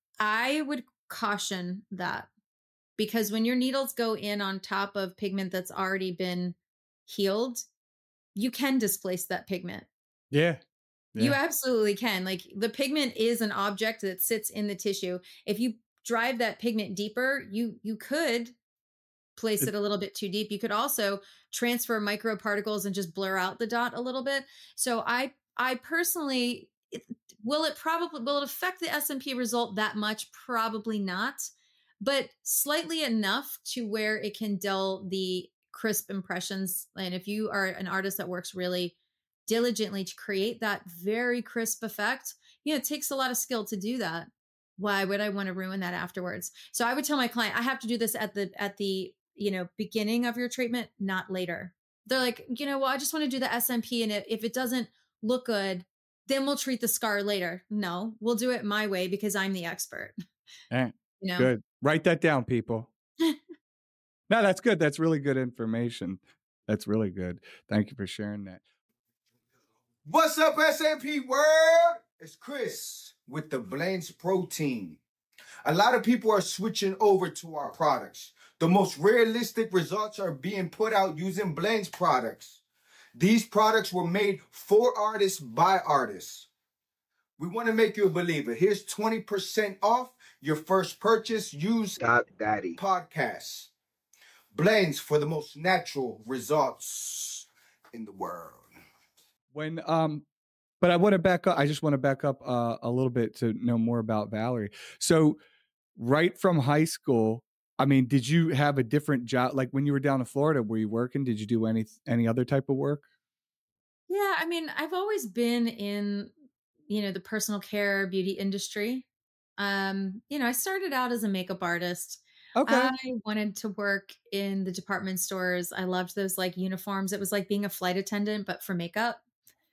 I would caution that, because when your needles go in on top of pigment that's already been healed, you can displace that pigment. Yeah. Yeah. You absolutely can. Like, the pigment is an object that sits in the tissue. If you drive that pigment deeper, you you could place it a little bit too deep. You could also transfer microparticles and just blur out the dot a little bit. So I I personally, it, will it probably will it affect the S M P result that much? Probably not, but slightly enough to where it can dull the crisp impressions. And if you are an artist that works really diligently to create that very crisp effect, you know, it takes a lot of skill to do that. Why would I want to ruin that afterwards? So I would tell my client, I have to do this at the at the you know, beginning of your treatment, not later. They're like, you know, well, I just want to do the S M P, and if it doesn't look good, then we'll treat the scar later. No, we'll do it my way because I'm the expert. Eh, You know? Good. Write that down, people. No, that's good. That's really good information. That's really good. Thank you for sharing that. What's up, S A P world? It's Chris with the Blaine's Protein. A lot of people are switching over to our products. The most realistic results are being put out using Blaine's products. These products were made for artists by artists. We want to make you a believer. Here's twenty percent off your first purchase. Use Doc Daddy Podcast. Blaine's for the most natural results in the world. When um, but I want to back up. I just want to back up uh, a little bit to know more about Valerie. So, right from high school, I mean, did you have a different job? Like when you were down in Florida, were you working? Did you do any any other type of work? Yeah, I mean, I've always been in, you know, the personal care beauty industry. Um, you know, I started out as a makeup artist. Okay. I wanted to work in the department stores. I loved those like uniforms. It was like being a flight attendant, but for makeup.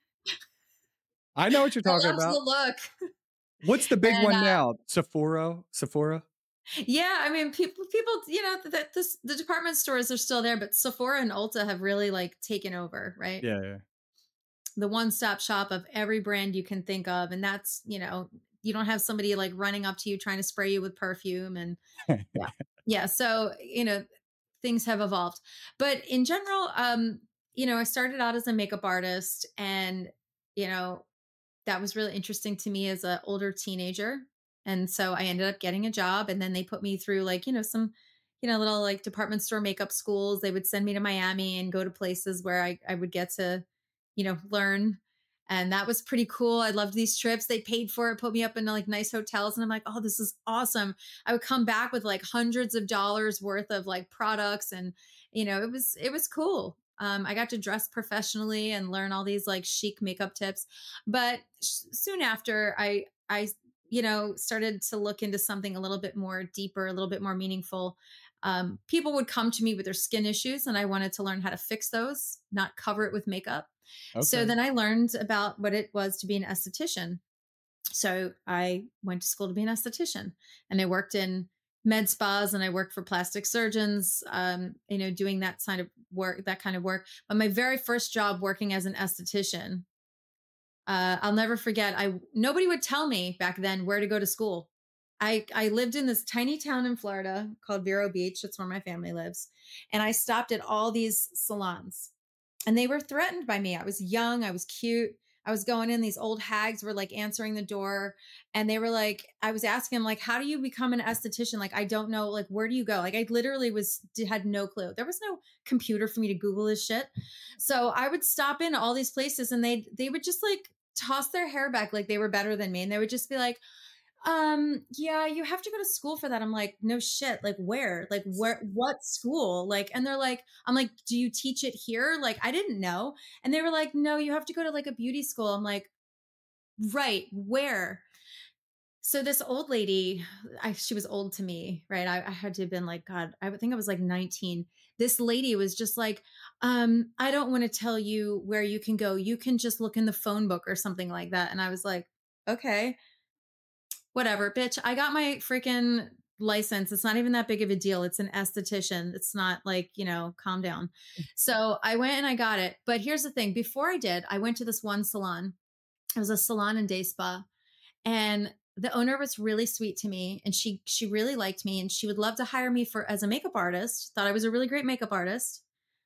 I know what you're talking I loved about. the look. What's the big And, one uh, now? Sephora? Sephora? Yeah, I mean, people, people, you know, the, the, the department stores are still there, but Sephora and Ulta have really like taken over, right? Yeah, yeah. The one-stop shop of every brand you can think of. And that's, you know, you don't have somebody like running up to you trying to spray you with perfume and yeah. Yeah. So, you know, things have evolved. But in general, um, you know, I started out as a makeup artist and, you know, that was really interesting to me as an older teenager. And so I ended up getting a job and then they put me through like, you know, some, you know, little like department store makeup schools. They would send me to Miami and go to places where I, I would get to, you know, learn. And that was pretty cool. I loved these trips. They paid for it, put me up in like nice hotels. And I'm like, oh, this is awesome. I would come back with like hundreds of dollars worth of like products. And, you know, it was, it was cool. Um, I got to dress professionally and learn all these like chic makeup tips. But sh- soon after I, I, you know, started to look into something a little bit more deeper, a little bit more meaningful. Um, people would come to me with their skin issues and I wanted to learn how to fix those, not cover it with makeup. Okay. So then I learned about what it was to be an esthetician. So I went to school to be an esthetician and I worked in med spas and I worked for plastic surgeons, um, you know, doing that kind of work, that kind of work. But my very first job working as an esthetician, uh, I'll never forget. I, nobody would tell me back then where to go to school. I, I lived in this tiny town in Florida called Vero Beach. That's where my family lives. And I stopped at all these salons. And they were threatened by me. I was young. I was cute. I was going in. These old hags were like answering the door. And they were like, I was asking them, like, how do you become an esthetician? Like, I don't know. Like, where do you go? Like, I literally was, had no clue. There was no computer for me to Google this shit. So I would stop in all these places and they, they would just like toss their hair back like they were better than me. And they would just be like, um, yeah, you have to go to school for that. I'm like, no shit. Like where, like where, what school? Like, and they're like, I'm like, do you teach it here? Like, I didn't know. And they were like, no, you have to go to like a beauty school. I'm like, right. Where? So this old lady, I, she was old to me, right? I, I had to have been like, God, I would think I was like nineteen. This lady was just like, um, I don't want to tell you where you can go. You can just look in the phone book or something like that. And I was like, okay. Whatever, bitch. I got my freaking license. It's not even that big of a deal. It's an esthetician. It's not like, you know, calm down. So I went and I got it. But here's the thing. Before I did, I went to this one salon. It was a salon and day spa. And the owner was really sweet to me. And she, she really liked me. And she would love to hire me for as a makeup artist. Thought I was a really great makeup artist.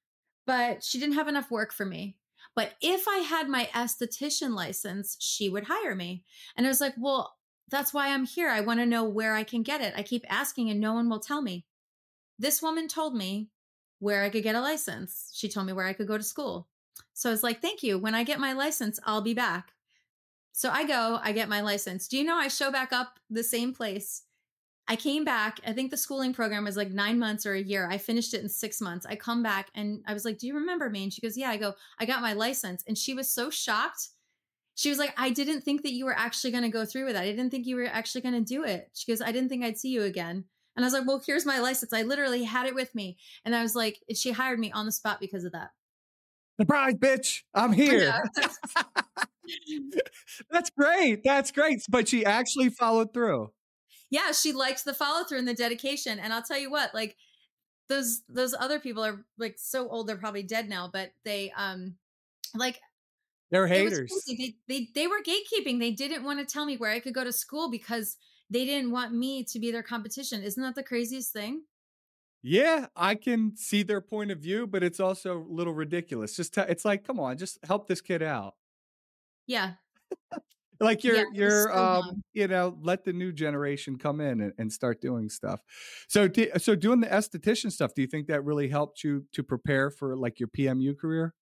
But she didn't have enough work for me. But if I had my esthetician license, she would hire me. And I was like, well, that's why I'm here. I want to know where I can get it. I keep asking and no one will tell me. This woman told me where I could get a license. She told me where I could go to school. So I was like, thank you. When I get my license, I'll be back. So I go, I get my license. Do you know I show back up the same place? I came back. I think the schooling program was like nine months or a year. I finished it in six months. I come back and I was like, do you remember me? And she goes, yeah. I go, I got my license. And she was so shocked. She was like, I didn't think that you were actually going to go through with that. I didn't think you were actually going to do it. She goes, I didn't think I'd see you again. And I was like, well, here's my license. I literally had it with me. And I was like, she hired me on the spot because of that. Surprise, bitch. I'm here. That's great. That's great. But she actually followed through. Yeah, she liked the follow through and the dedication. And I'll tell you what, like those those other people are like so old, they're probably dead now, but they um like They're it was haters. crazy. They they they were gatekeeping. They didn't want to tell me where I could go to school because they didn't want me to be their competition. Isn't that the craziest thing? Yeah, I can see their point of view, but it's also a little ridiculous. Just te- it's like, come on, just help this kid out. Yeah. Like Yeah, you're it was you're so um dumb. you know, let the new generation come in and, and start doing stuff. So di- so doing the esthetician stuff, do you think that really helped you to prepare for like your P M U career?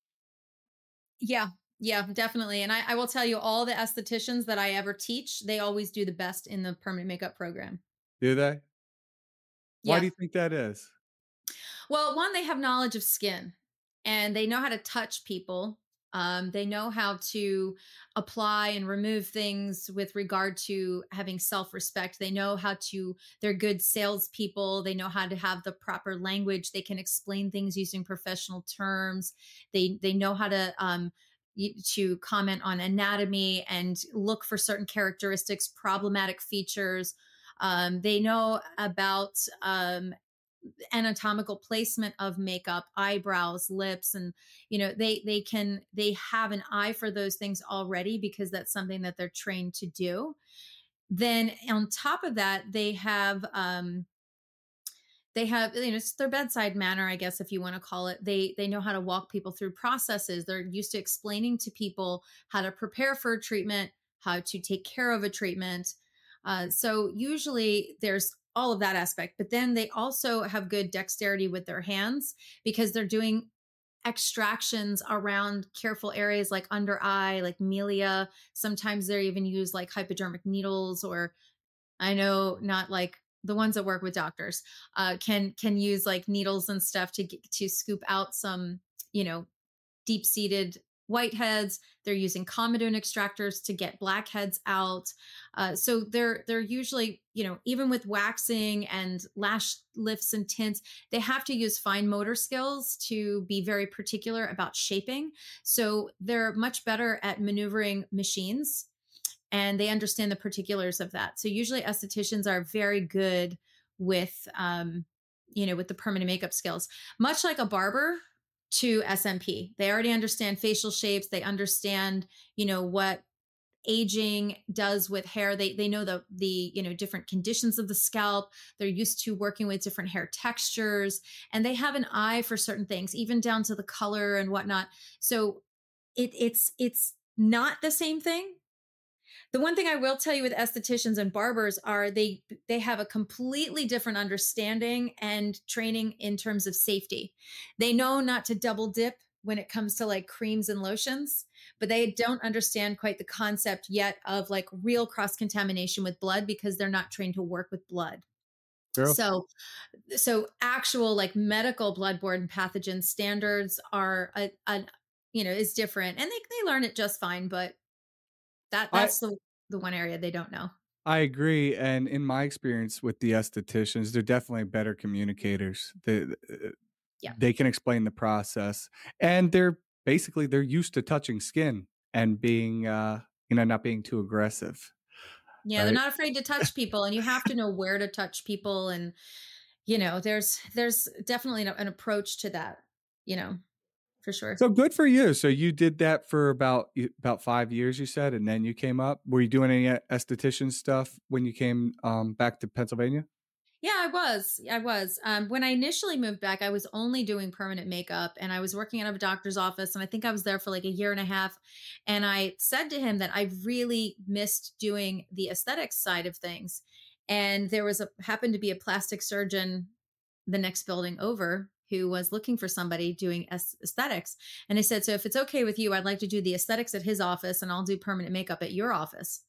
Yeah. Yeah, definitely. And I, I will tell you, all the estheticians that I ever teach, they always do the best in the permanent makeup program. Do they? Why Yeah. do you think that is? Well, one, they have knowledge of skin and they know how to touch people. Um, they know how to apply and remove things with regard to having self respect. They know how to, they're good salespeople. They know how to have the proper language. They can explain things using professional terms. They, they know how to, um, y- to comment on anatomy and look for certain characteristics, problematic features. Um, they know about um, anatomical placement of makeup, eyebrows, lips, and you know they they can they have an eye for those things already because that's something that they're trained to do. Then on top of that, they have um they have, you know, it's their bedside manner, I guess, if you want to call it. They they know how to walk people through processes. They're used to explaining to people how to prepare for a treatment, how to take care of a treatment. Uh, so usually there's all of that aspect, but then they also have good dexterity with their hands because they're doing extractions around careful areas like under eye, like milia. Sometimes they even use like hypodermic needles, or I know not like the ones that work with doctors uh, can can use like needles and stuff to get, to scoop out some, you know, deep seated whiteheads. They're using comedone extractors to get blackheads out. Uh, so they're they're usually, you know, even with waxing and lash lifts and tints, they have to use fine motor skills to be very particular about shaping. So they're much better at maneuvering machines and they understand the particulars of that. So usually estheticians are very good with, um, you know, with the permanent makeup skills, much like a barber to S M P. They already understand facial shapes. They understand, you know, what aging does with hair. They they know the the you know different conditions of the scalp. They're used to working with different hair textures, and they have an eye for certain things, even down to the color and whatnot. So it it's it's not the same thing. The one thing I will tell you with estheticians and barbers are they they have a completely different understanding and training in terms of safety. They know not to double dip when it comes to like creams and lotions, but they don't understand quite the concept yet of like real cross contamination with blood because they're not trained to work with blood. True. So so actual like medical bloodborne pathogen standards are a, a you know is different, and they they learn it just fine, but that I that's the the one area they don't know. I agree, and in my experience with the estheticians, they're definitely better communicators. They Yeah. they can explain the process, and they're basically they're used to touching skin and being uh, you know not being too aggressive, Yeah, they're right? not afraid to touch people, and you have to know where to touch people, and you know, there's there's definitely an, an approach to that, you know, for sure. So good for you. So you did that for about about five years, you said, and then you came up. Were you doing any esthetician stuff when you came um, back to Pennsylvania? Yeah, I was. I was. Um, when I initially moved back, I was only doing permanent makeup and I was working out of a doctor's office. And I think I was there for like a year and a half. And I said to him that I really missed doing the aesthetics side of things. And there was a happened to be a plastic surgeon the next building over who was looking for somebody doing aesthetics. And I said, so if it's okay with you, I'd like to do the aesthetics at his office and I'll do permanent makeup at your office.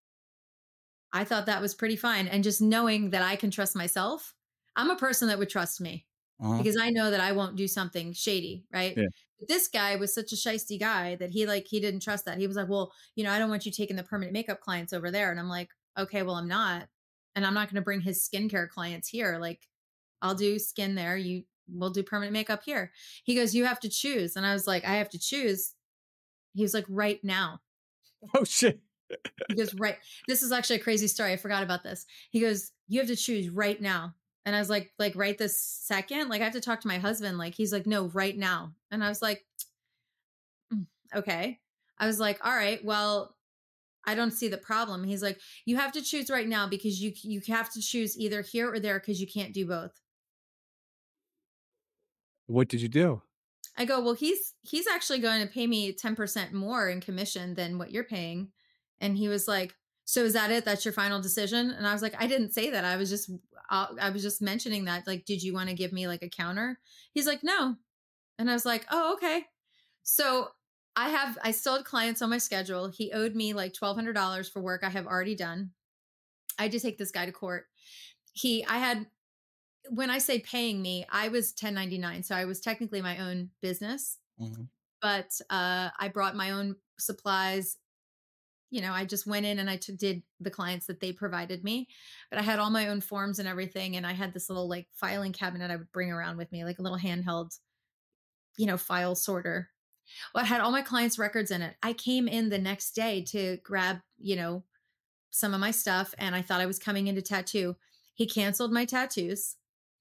I thought that was pretty fine. And just knowing that I can trust myself, I'm a person that would trust me Uh-huh. because I know that I won't do something shady. Right. Yeah. But this guy was such a shisty guy that he like, he didn't trust that. He was like, well, you know, I don't want you taking the permanent makeup clients over there. And I'm like, okay, well, I'm not. And I'm not going to bring his skincare clients here. Like I'll do skin there. You will do permanent makeup here. He goes, you have to choose. And I was like, I have to choose. He was like, right now. Oh shit. He goes, right. This is actually a crazy story. I forgot about this. He goes, you have to choose right now. And I was like, like right this second, like I have to talk to my husband. Like, he's like, no, right now. And I was like, "Mm, okay. I was like, all right, well, I don't see the problem. He's like, you have to choose right now because you, you have to choose either here or there because you can't do both. What did you do? I go, well, he's, he's actually going to pay me ten percent more in commission than what you're paying. And he was like, so is that it? That's your final decision? And I was like, I didn't say that. I was just, uh, I was just mentioning that. Like, did you want to give me like a counter? He's like, no. And I was like, oh, okay. So I have, I still had clients on my schedule. He owed me like twelve hundred dollars for work I have already done. I had to take this guy to court. He, I had, when I say paying me, I was ten ninety-nine. So I was technically my own business, Mm-hmm. but uh, I brought my own supplies. You know, I just went in and I t- did the clients that they provided me, but I had all my own forms and everything. And I had this little like filing cabinet I would bring around with me, like a little handheld, you know, file sorter. Well, I had all my clients' records in it. I came in the next day to grab, you know, some of my stuff. And I thought I was coming in to tattoo. He canceled my tattoos.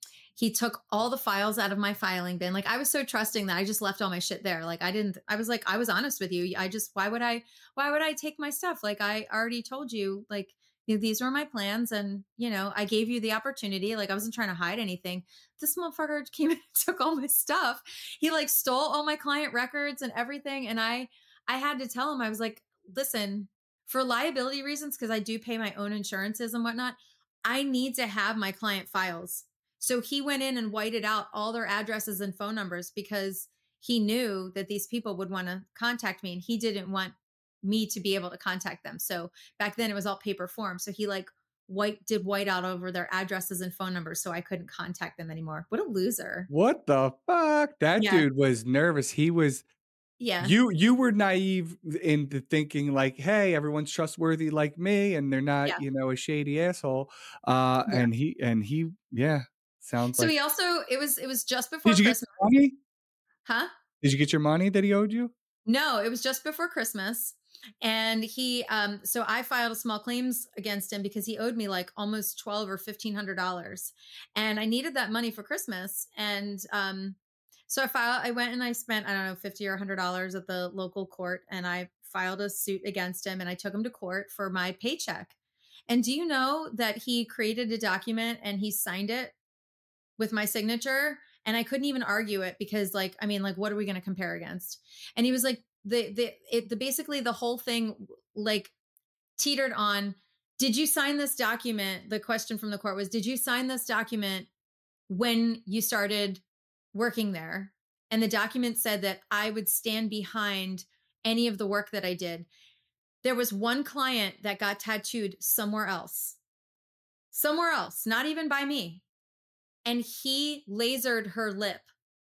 He took all the files out of my filing bin. Like I was so trusting that I just left all my shit there. Like I didn't, I was like, I was honest with you. I just, why would I, why would I take my stuff? Like I already told you, like, you know, these were my plans. And, you know, I gave you the opportunity. Like I wasn't trying to hide anything. This motherfucker came in and took all my stuff. He like stole all my client records and everything. And I, I had to tell him, I was like, listen, for liability reasons, because I do pay my own insurances and whatnot, I need to have my client files. So he went in and whited out all their addresses and phone numbers because he knew that these people would want to contact me and he didn't want me to be able to contact them. So back then it was all paper form. So he like white did white out over their addresses and phone numbers so I couldn't contact them anymore. What a loser. What the fuck? That Yeah. dude was nervous. He was Yeah. You you were naive into thinking like, hey, everyone's trustworthy like me and they're not, Yeah. you know, a shady asshole. Uh Yeah. and he and he yeah, sounds So like he also it was it was just before Did you get Christmas. your money? Huh? Did you get your money that he owed you? No, it was just before Christmas. And he, um, so I filed a small claims against him because he owed me like almost twelve or fifteen hundred dollars, and I needed that money for Christmas. And um, so I filed. I went and I spent I don't know fifty or a hundred dollars at the local court, and I filed a suit against him, and I took him to court for my paycheck. And do you know that he created a document and he signed it with my signature? And I couldn't even argue it because, like, I mean, like, what are we going to compare against? And he was like, the the it the basically the whole thing like teetered on, did you sign this document? The question from the court was, did you sign this document when you started working there? And the document said that I would stand behind any of the work that I did. There was one client that got tattooed somewhere else, somewhere else, not even by me. And he lasered her lip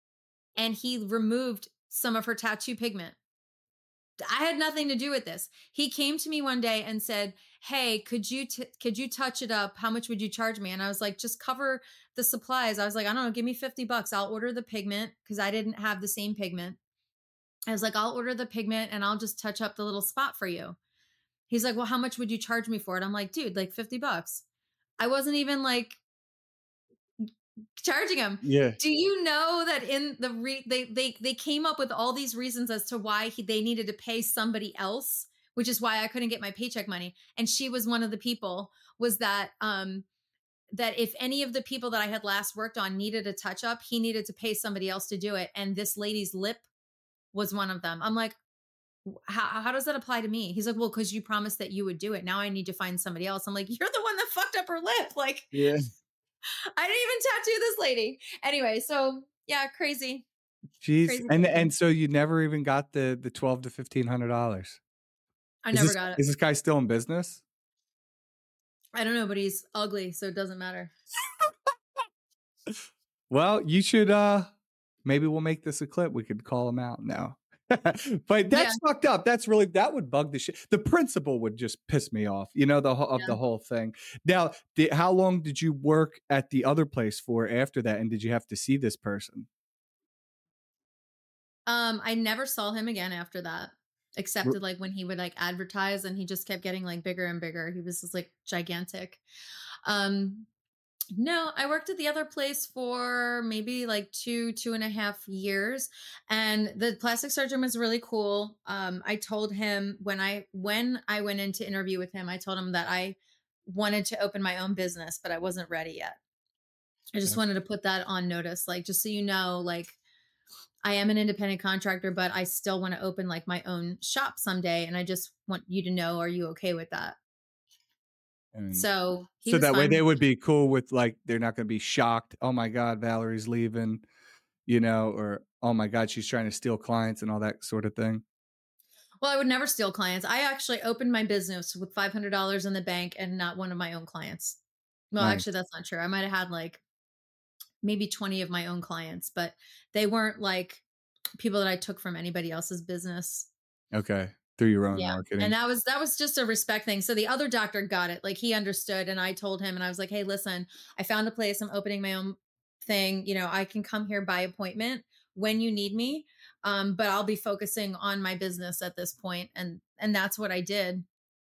and he removed some of her tattoo pigment. I had nothing to do with this. He came to me one day and said, hey, could you, t- could you touch it up? How much would you charge me? And I was like, just cover the supplies. I was like, I don't know, give me fifty bucks. I'll order the pigment because I didn't have the same pigment. I was like, I'll order the pigment and I'll just touch up the little spot for you. He's like, well, how much would you charge me for it? I'm like, dude, like fifty bucks. I wasn't even like charging him. Yeah. Do you know that in the re- they they they came up with all these reasons as to why he, they needed to pay somebody else, which is why I couldn't get my paycheck money. And she was one of the people. Was that um that if any of the people that I had last worked on needed a touch up, he needed to pay somebody else to do it. And this lady's lip was one of them. I'm like, how how does that apply to me? He's like, well, because you promised that you would do it. Now I need to find somebody else. I'm like, you're the one that fucked up her lip. Like, Yeah. I didn't even tattoo this lady. Anyway, so yeah, crazy. Jeez. Crazy And person. and so you never even got the the twelve to fifteen hundred dollars. I Is never this, got it. Is this guy still in business? I don't know, but he's ugly, so it doesn't matter. Well, you should uh maybe we'll make this a clip. We could call him out now. But that's Yeah. fucked up. That's really that would bug the shit. The principal would just piss me off, you know, the whole of Yeah. the whole thing. Now, the, how long did you work at the other place for after that? And did you have to see this person? Um, I never saw him again after that. accepted like when he would like advertise, and he just kept getting like bigger and bigger. He was just like gigantic. Um, no, I worked at the other place for maybe like two, two and a half years. And the plastic surgeon was really cool. Um, I told him when I when I went in to interview with him, I told him that I wanted to open my own business, but I wasn't ready yet. I just Okay. wanted to put that on notice, like just so you know, like I am an independent contractor, but I still want to open like my own shop someday. And I just want you to know, are you okay with that? And So he so was that way fine they with would it. be cool with like, they're not going to be shocked. Oh my God, Valerie's leaving, you know, or oh my God, she's trying to steal clients and all that sort of thing. Well, I would never steal clients. I actually opened my business with five hundred dollars in the bank and not one of my own clients. Well, Nice. actually, that's not true. I might have had like maybe twenty of my own clients, but they weren't like people that I took from anybody else's business. Okay. Through your own Yeah. marketing. And that was that was just a respect thing. So the other doctor got it. Like he understood, and I told him, and I was like, "Hey, listen, I found a place. I'm opening my own thing. You know, I can come here by appointment when you need me. Um, but I'll be focusing on my business at this point." And and that's what I did.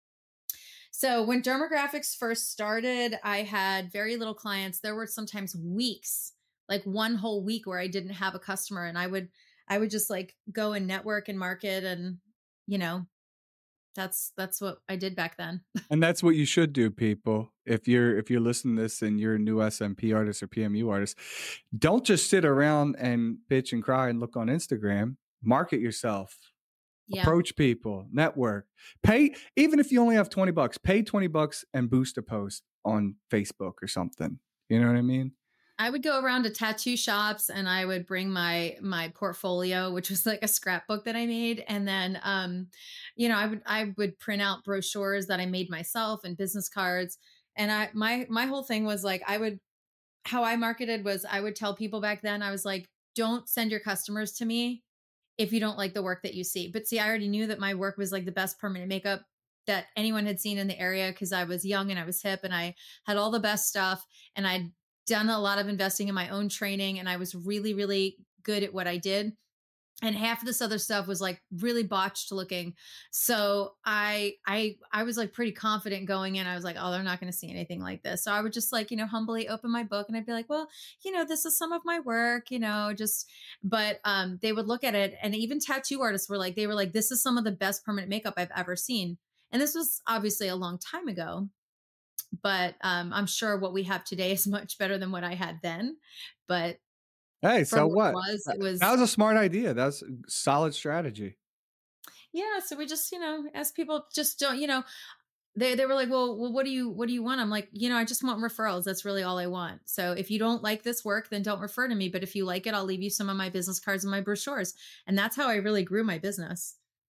So when Dermographics first started, I had very little clients. There were sometimes weeks, like one whole week where I didn't have a customer, and I would I would just like go and network and market, and you know, that's that's what I did back then. And that's what you should do, people. If you're if you're listening to this and you're a new S M P artist or P M U artist, don't just sit around and bitch and cry and look on Instagram. Market yourself. Yeah. Approach people, network, pay. Even if you only have twenty bucks, pay twenty bucks and boost a post on Facebook or something. You know what I mean? I would go around to tattoo shops, and I would bring my my portfolio, which was like a scrapbook that I made, and then um you know, I would I would print out brochures that I made myself and business cards. And I my my whole thing was like, I would how I marketed was I would tell people back then, I was like, don't send your customers to me if you don't like the work that you see. But see, I already knew that my work was like the best permanent makeup that anyone had seen in the area, because I was young and I was hip and I had all the best stuff, and I'd done a lot of investing in my own training, and I was really, really good at what I did. And half of this other stuff was like really botched looking. So I I I was like pretty confident going in. I was like, oh, they're not going to see anything like this. So I would just like, you know, humbly open my book, and I'd be like, well, you know, this is some of my work, you know, just but um they would look at it, and even tattoo artists were like, they were like, this is some of the best permanent makeup I've ever seen. And this was obviously a long time ago, but um I'm sure what we have today is much better than what I had then. But Hey, for so what what? it was, it was That was a smart idea. That's a solid strategy. yeah. So we just, you know, ask people, just don't, you know, they they were like, well, well, what do you what do you want? I'm like, you know, I just want referrals. That's really all I want. So if you don't like this work, then don't refer to me. But if you like it, I'll leave you some of my business cards and my brochures. And that's how I really grew my business.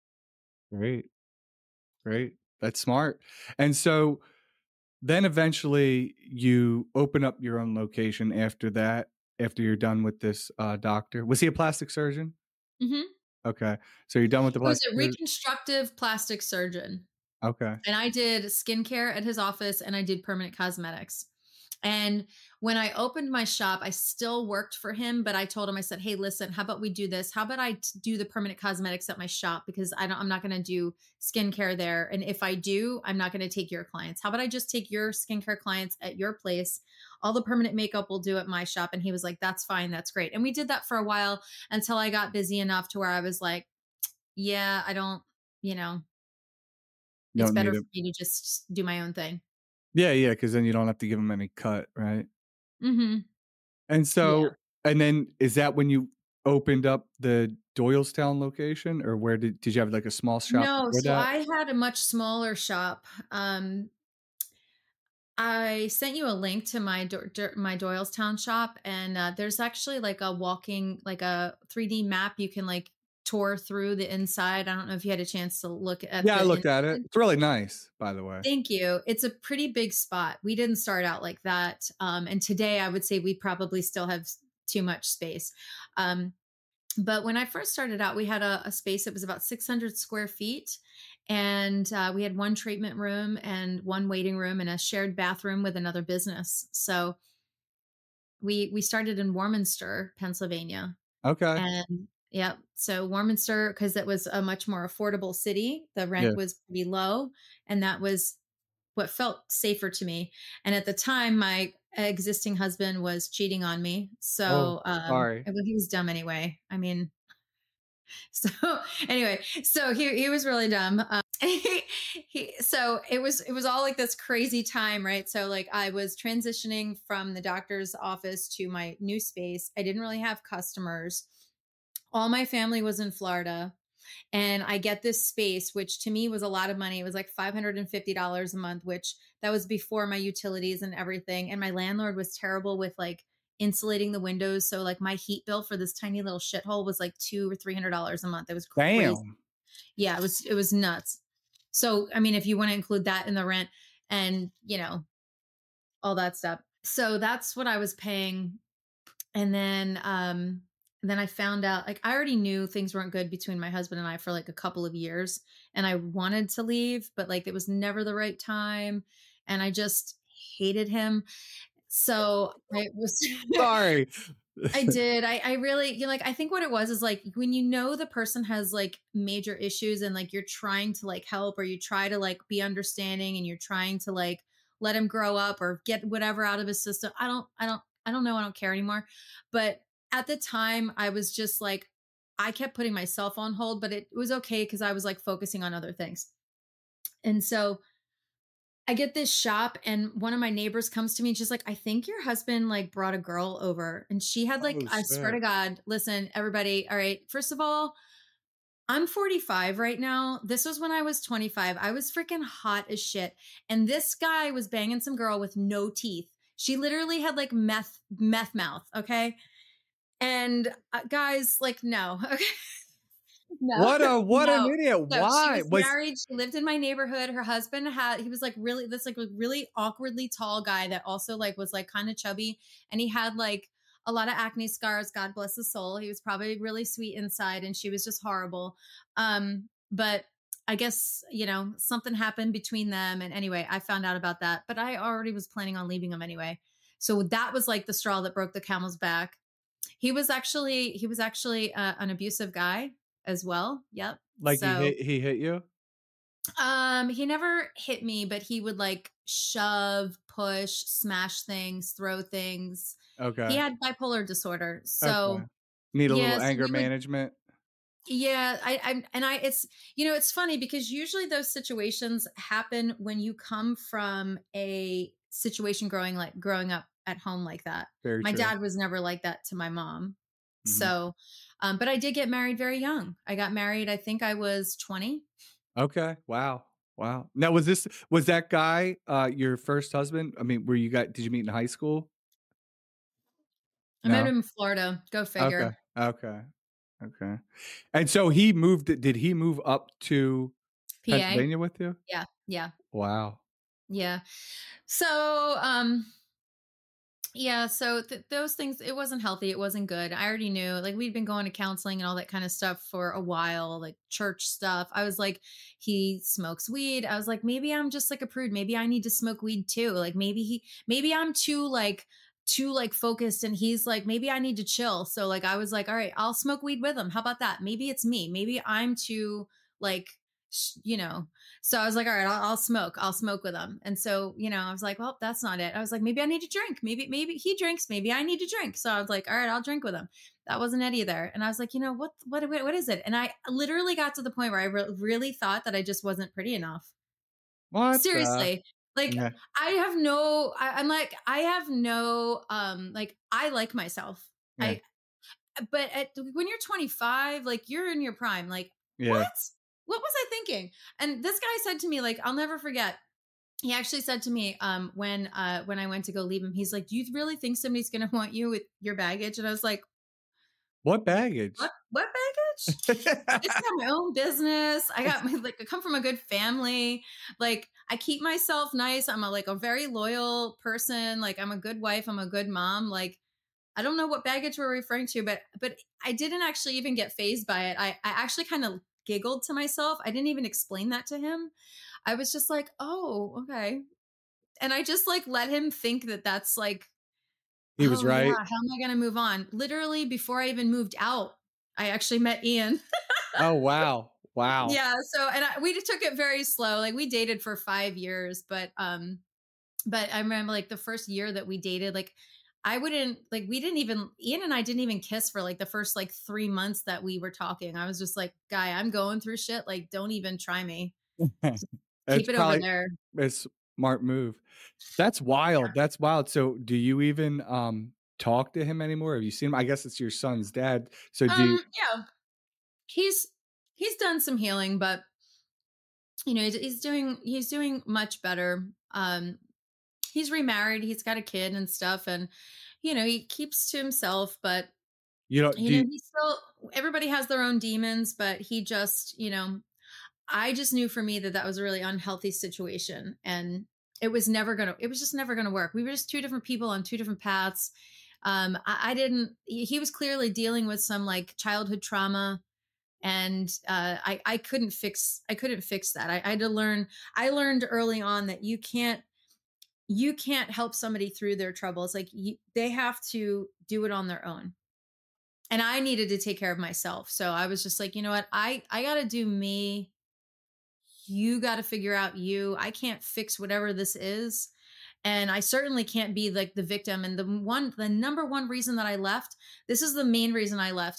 Great. Great. That's smart. And so then eventually you open up your own location after that, after you're done with this uh, doctor. Was he a plastic surgeon? Mm-hmm. Okay. So you're done with the He was plastic a surgeon? reconstructive plastic surgeon. Okay. And I did skincare at his office, and I did permanent cosmetics. And when I opened my shop, I still worked for him, but I told him, I said, hey, listen, how about we do this? How about I t- do the permanent cosmetics at my shop? Because I don't, I'm not going to do skincare there. And if I do, I'm not going to take your clients. How about I just take your skincare clients at your place? All the permanent makeup we'll do at my shop. And he was like, that's fine. That's great. And we did that for a while until I got busy enough to where I was like, yeah, I don't, you know, You it's don't better need for it. me to just do my own thing. Yeah, yeah, because then you don't have to give him any cut, right? Mm-hmm. And so, Yeah. and then is that when you opened up the Doylestown location, or where did did you have like a small shop No, before so that? I had a much smaller shop. Um, I sent you a link to my Do- Do- my Doylestown shop, and uh, there's actually like a walking, like a three D map you can like tour through the inside. I don't know if you had a chance to look at Yeah, I the looked at it. inside. It's really nice, by the way. Thank you. It's a pretty big spot. We didn't start out like that, um, and today I would say we probably still have s- too much space. Um, but when I first started out, we had a, a space that was about six hundred square feet. And uh, we had one treatment room and one waiting room and a shared bathroom with another business. So we we started in Warminster, Pennsylvania. Okay. And Yep. So Warminster, because it was a much more affordable city, the rent Yeah. was pretty low, and that was what felt safer to me. And at the time, my existing husband was cheating on me. Oh, So um, sorry. well, he was dumb anyway. I mean, so anyway, so he he was really dumb. Um, he, he so it was it was all like this crazy time, right? So like I was transitioning from the doctor's office to my new space. I didn't really have customers. All my family was in Florida, and I get this space, which to me was a lot of money. It was like five hundred fifty dollars a month, which that was before my utilities and everything. And my landlord was terrible with like insulating the windows. So like my heat bill for this tiny little shithole was like two or three hundred dollars a month. It was crazy. Damn. Yeah, it was it was nuts. So I mean, if you want to include that in the rent and you know all that stuff, so that's what I was paying. And then um then I found out, like, I already knew things weren't good between my husband and I for like a couple of years, and I wanted to leave, but like it was never the right time, and I just hated him. So I was Sorry. I did. I, I really, you know, like, I think what it was is like when you know the person has like major issues and like you're trying to like help, or you try to like be understanding, and you're trying to like let him grow up or get whatever out of his system. I don't, I don't, I don't know. I don't care anymore. But at the time, I was just like, I kept putting myself on hold, but it was okay because I was like focusing on other things. And so I get this shop, and one of my neighbors comes to me and she's like, I think your husband like brought a girl over, and she had like, Oh, I swear to shit. God, listen, everybody. All right. First of all, I'm forty-five right now. This was when I was twenty-five. I was freaking hot as shit. And this guy was banging some girl with no teeth. She literally had like meth, meth mouth. Okay. And uh, guys, like, no. Okay. No, What a what an no. idiot. So she Why? was Was married. She lived in my neighborhood. Her husband had, he was like really, this like really awkwardly tall guy that also like was like kind of chubby. And he had like a lot of acne scars. God bless his soul. He was probably really sweet inside, and she was just horrible. Um, but I guess, you know, something happened between them. And anyway, I found out about that, but I already was planning on leaving him anyway. So that was like the straw that broke the camel's back. He was actually, he was actually uh, an abusive guy as well. Yep. like So, he hit he hit you? um, he never hit me, but he would like shove, push, smash things, throw things. Okay. He had bipolar disorder. So, Okay. Need a yeah, little so anger we would, management. yeah, I, I, and I, it's, you know, it's funny because usually those situations happen when you come from a situation growing like growing up at home like that. Very My true. dad was never like that to my mom. Mhm. So, um, but I did get married very young. I got married, I think I was twenty. Okay. Wow. Wow. Now was this was that guy uh your first husband? I mean, were you guys did you meet in high school? I met No. him in Florida. Go Okay. figure. Okay. Okay. And so he moved did he move up to P A. Pennsylvania with you? Yeah. Yeah. Wow. Yeah. So, um, yeah, so th- those things, it wasn't healthy. It wasn't good. I already knew, like, we'd been going to counseling and all that kind of stuff for a while, like church stuff. I was like, he smokes weed. I was like, maybe I'm just like a prude. Maybe I need to smoke weed too. Like, maybe he, maybe I'm too like, too like focused, and he's like, maybe I need to chill. So, like, I was like, all right, I'll smoke weed with him. How about that? Maybe it's me. Maybe I'm too, like, sh- you know, so I was like, all right, I'll, I'll smoke. I'll smoke with him. And so, you know, I was like, well, that's not it. I was like, maybe I need to drink. Maybe, maybe he drinks. Maybe I need to drink. So I was like, all right, I'll drink with him. That wasn't it either. And I was like, you know, what, what, what is it? And I literally got to the point where I re- really thought that I just wasn't pretty enough. What? Seriously. The? Like, Yeah. I have no, I, I'm like, I have no, um, like, I like myself. Yeah. I, but at, when you're twenty-five, like, you're in your prime. Like, Yeah. what? What was I thinking? And this guy said to me, like, I'll never forget. He actually said to me, um, when, uh, when I went to go leave him, he's like, do you really think somebody's going to want you with your baggage? And I was like, What baggage? what, what baggage? I just got my own business. I got my, like, I come from a good family. Like, I keep myself nice. I'm a, like a very loyal person. Like, I'm a good wife. I'm a good mom. Like, I don't know what baggage we're referring to, but, but I didn't actually even get fazed by it. I, I actually kind of giggled to myself. I didn't even explain that to him. I was just like, oh, okay. And I just like let him think that that's like, He was oh, right. yeah, how am I going to move on? Literally before I even moved out, I actually met Ian. Oh, wow. Wow. Yeah. So, and I, we took it very slow. Like we dated for five years, but, um, but I remember like the first year that we dated, like I wouldn't like, we didn't even, Ian and I didn't even kiss for like the first like three months that we were talking. I was just like, guy, I'm going through shit. Like, don't even try me. Just keep it over there. A smart move. That's wild. Yeah. That's wild. So do you even, um, talk to him anymore? Have you seen him? I guess it's your son's dad. So do um, you- yeah, he's, he's done some healing, but you know, he's, he's doing, he's doing much better. Um, he's remarried, he's got a kid and stuff. And, you know, he keeps to himself, but you know, you do know, you- he's still, everybody has their own demons, but he just, you know, I just knew for me that that was a really unhealthy situation. And it was never going to, it was just never going to work. We were just two different people on two different paths. Um, I, I didn't, he, he was clearly dealing with some like childhood trauma. And uh, I, I couldn't fix, I couldn't fix that. I, I had to learn, I learned early on that you can't, you can't help somebody through their troubles. Like you, they have to do it on their own. And I needed to take care of myself. So I was just like, you know what? I, I got to do me. You got to figure out you. I can't fix whatever this is. And I certainly can't be like the victim. And the one, the number one reason that I left, this is the main reason I left.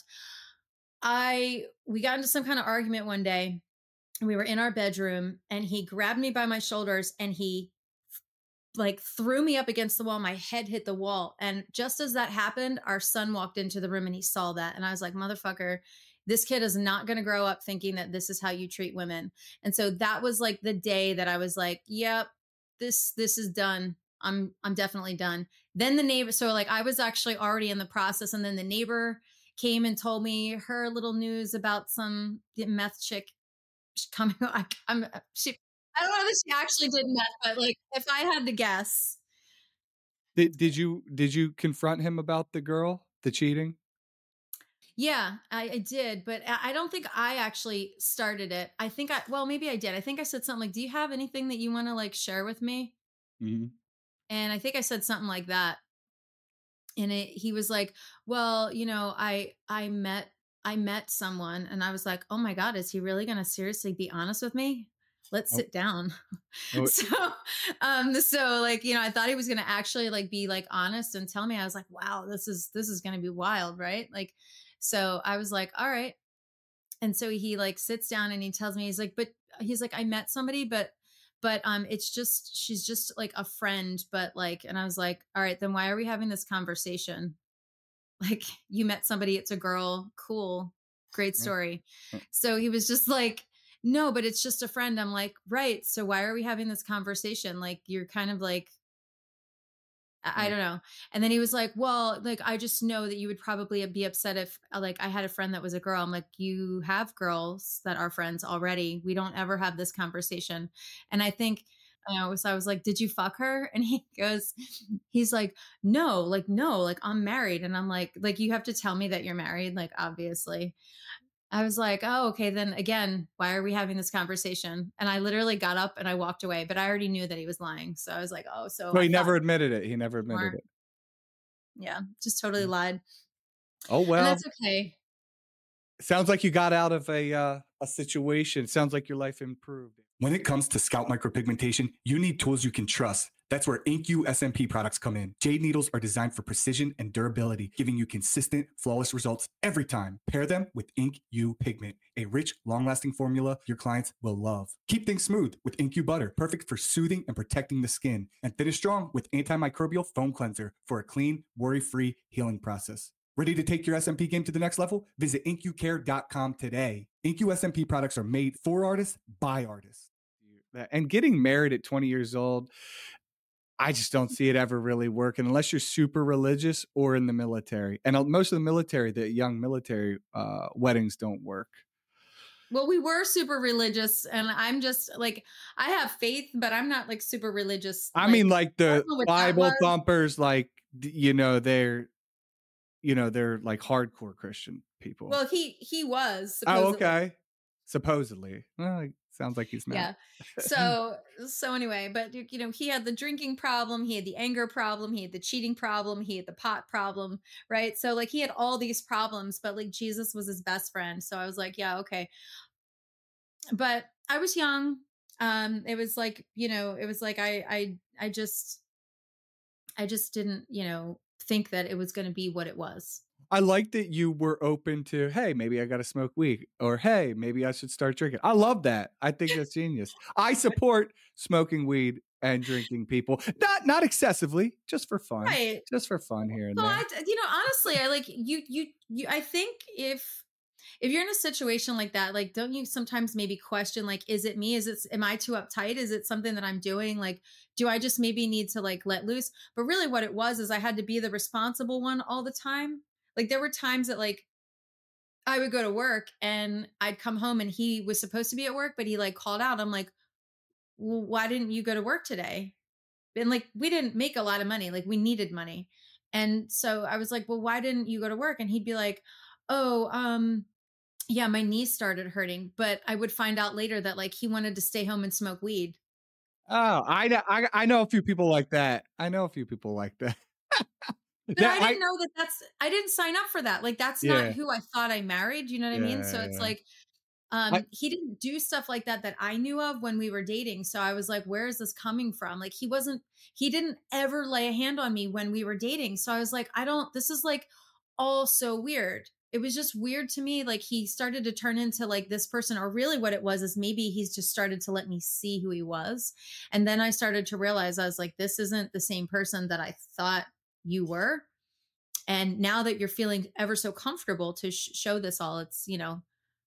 I, we got into some kind of argument one day and we were in our bedroom and he grabbed me by my shoulders and he like threw me up against the wall. My head hit the wall. And just as that happened, our son walked into the room and he saw that. And I was like, motherfucker, this kid is not going to grow up thinking that this is how you treat women. And so that was like the day that I was like, yep, this, this is done. I'm, I'm definitely done. Then the neighbor, so like I was actually already in the process. And then the neighbor came and told me her little news about some meth chick coming. I, I'm, she, I don't know that she actually did meth, but like if I had to guess. Did, did you, did you confront him about the girl, the cheating? Yeah, I, I did, but I don't think I actually started it. I think I, well, maybe I did. I think I said something like, do you have anything that you want to like share with me? Mm-hmm. And I think I said something like that. And it, he was like, well, you know, I, I met, I met someone and I was like, oh my God, is he really going to seriously be honest with me? Let's oh. sit down. Oh. so, um, so like, you know, I thought he was going to actually like be like honest and tell me. I was like, wow, this is, this is going to be wild. Right. Like, so I was like, all right. And so he like sits down and he tells me, he's like, but he's like, I met somebody, but, but, um, it's just, she's just like a friend, but like, and I was like, all right, then why are we having this conversation? Like you met somebody, it's a girl. Cool. Great story. So he was just like, no, but it's just a friend. I'm like, right. So why are we having this conversation? Like, you're kind of like, I don't know. And then he was like, well, like, I just know that you would probably be upset if like I had a friend that was a girl. I'm like, you have girls that are friends already. We don't ever have this conversation. And I think, you know, so I was like, did you fuck her? And he goes, he's like, no, like, no, like I'm married. And I'm like, like, you have to tell me that you're married. Like, obviously. I was like, oh, okay, then again, why are we having this conversation? And I literally got up and I walked away, but I already knew that he was lying. So I was like, oh, so. Well, he never admitted it. He never admitted more. it. Yeah, just totally lied. Oh, well. And that's okay. Sounds like you got out of a uh, a situation. Sounds like your life improved. When it comes to scalp micropigmentation, you need tools you can trust. That's where InkU S M P products come in. Jade needles are designed for precision and durability, giving you consistent, flawless results every time. Pair them with InkU Pigment, a rich, long-lasting formula your clients will love. Keep things smooth with InkU Butter, perfect for soothing and protecting the skin. And finish strong with antimicrobial foam cleanser for a clean, worry-free healing process. Ready to take your S M P game to the next level? Visit ink u care dot com today. InkU S M P products are made for artists by artists. And getting married at twenty years old, I just don't see it ever really working unless you're super religious or in the military. And most of the military, the young military uh, weddings don't work. Well, we were super religious, and I'm just like, I have faith, but I'm not like super religious. I like, mean, like the Bible thumpers, like, you know, they're, you know, they're like hardcore Christian people. Well, he he was. Supposedly. Oh, okay. Supposedly. Well, Sounds like he's not. Yeah. So, so anyway, but you know, he had the drinking problem, he had the anger problem, he had the cheating problem, he had the pot problem, right? So like he had all these problems, but like Jesus was his best friend. So I was like, yeah, okay. But I was young. Um, it was like, you know, it was like I I I just I just didn't, you know, think that it was going to be what it was. I like that you were open to, hey, maybe I got to smoke weed, or hey, maybe I should start drinking. I love that. I think that's genius. I support smoking weed and drinking people, not not excessively, just for fun, Right. just for fun here and Well, there. I, you know, honestly, I like you, you, you, I think if, if you're in a situation like that, like, don't you sometimes maybe question, like, is it me? Is it, am I too uptight? Is it something that I'm doing? Like, do I just maybe need to like let loose? But really what it was is I had to be the responsible one all the time. Like there were times that like I would go to work and I'd come home and he was supposed to be at work, but he like called out. I'm like, well, why didn't you go to work today? And like, we didn't make a lot of money. Like we needed money. And so I was like, well, why didn't you go to work? And he'd be like, oh, um, yeah, my knee started hurting. But I would find out later that like he wanted to stay home and smoke weed. Oh, I know, I, I know a few people like that. I know a few people like that. But That- I didn't know that that's, I didn't sign up for that. Like, that's Yeah. not who I thought I married. You know what I mean? So Yeah, it's yeah. like, um, I- he didn't do stuff like that that I knew of when we were dating. So I was like, where is this coming from? Like, he wasn't, he didn't ever lay a hand on me when we were dating. So I was like, I don't, this is like all so weird. It was just weird to me. Like he started to turn into like this person, or really what it was is maybe he's just started to let me see who he was. And then I started to realize I was like, this isn't the same person that I thought you were. And now that you're feeling ever so comfortable to sh- show this all, it's, you know,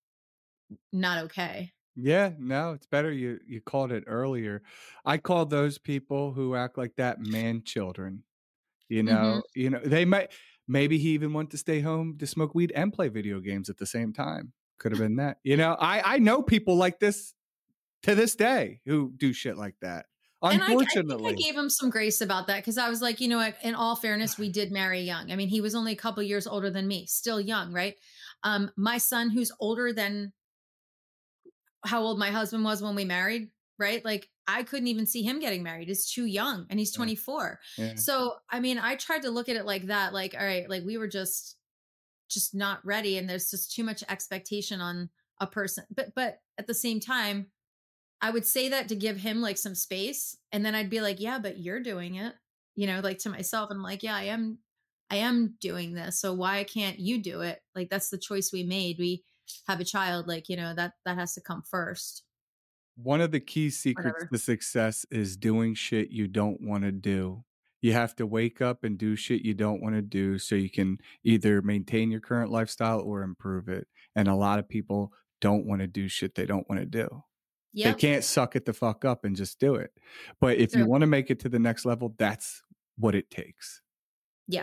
not okay. Yeah, no, it's better you you called it earlier. I call those people who act like that man children. You know, you know, they might maybe he even went to stay home to smoke weed and play video games at the same time. Could have been that. You know, I I know people like this to this day who do shit like that. And I, I think Unfortunately. I gave him some grace about that because I was like, you know what, in all fairness, we did marry young. I mean, he was only a couple years older than me, still young, right? Um, my son, who's older than how old my husband was when we married, right? Like I couldn't even see him getting married. He's too young and he's Yeah. twenty-four. Yeah. So, I mean, I tried to look at it like that, like, all right, like we were just, just not ready. And there's just too much expectation on a person. But, but at the same time, I would say that to give him like some space. And then I'd be like, yeah, but you're doing it, you know, like to myself. I'm like, yeah, I am, I am doing this. So why can't you do it? Like, that's the choice we made. We have a child, like, you know, that, that has to come first. One of the key secrets Whatever. to success is doing shit you don't want to do. You have to wake up and do shit you don't want to do so you can either maintain your current lifestyle or improve it. And a lot of people don't want to do shit they don't want to do. Yep. They can't suck it the fuck up and just do it. But if you True. want to make it to the next level, that's what it takes. Yeah.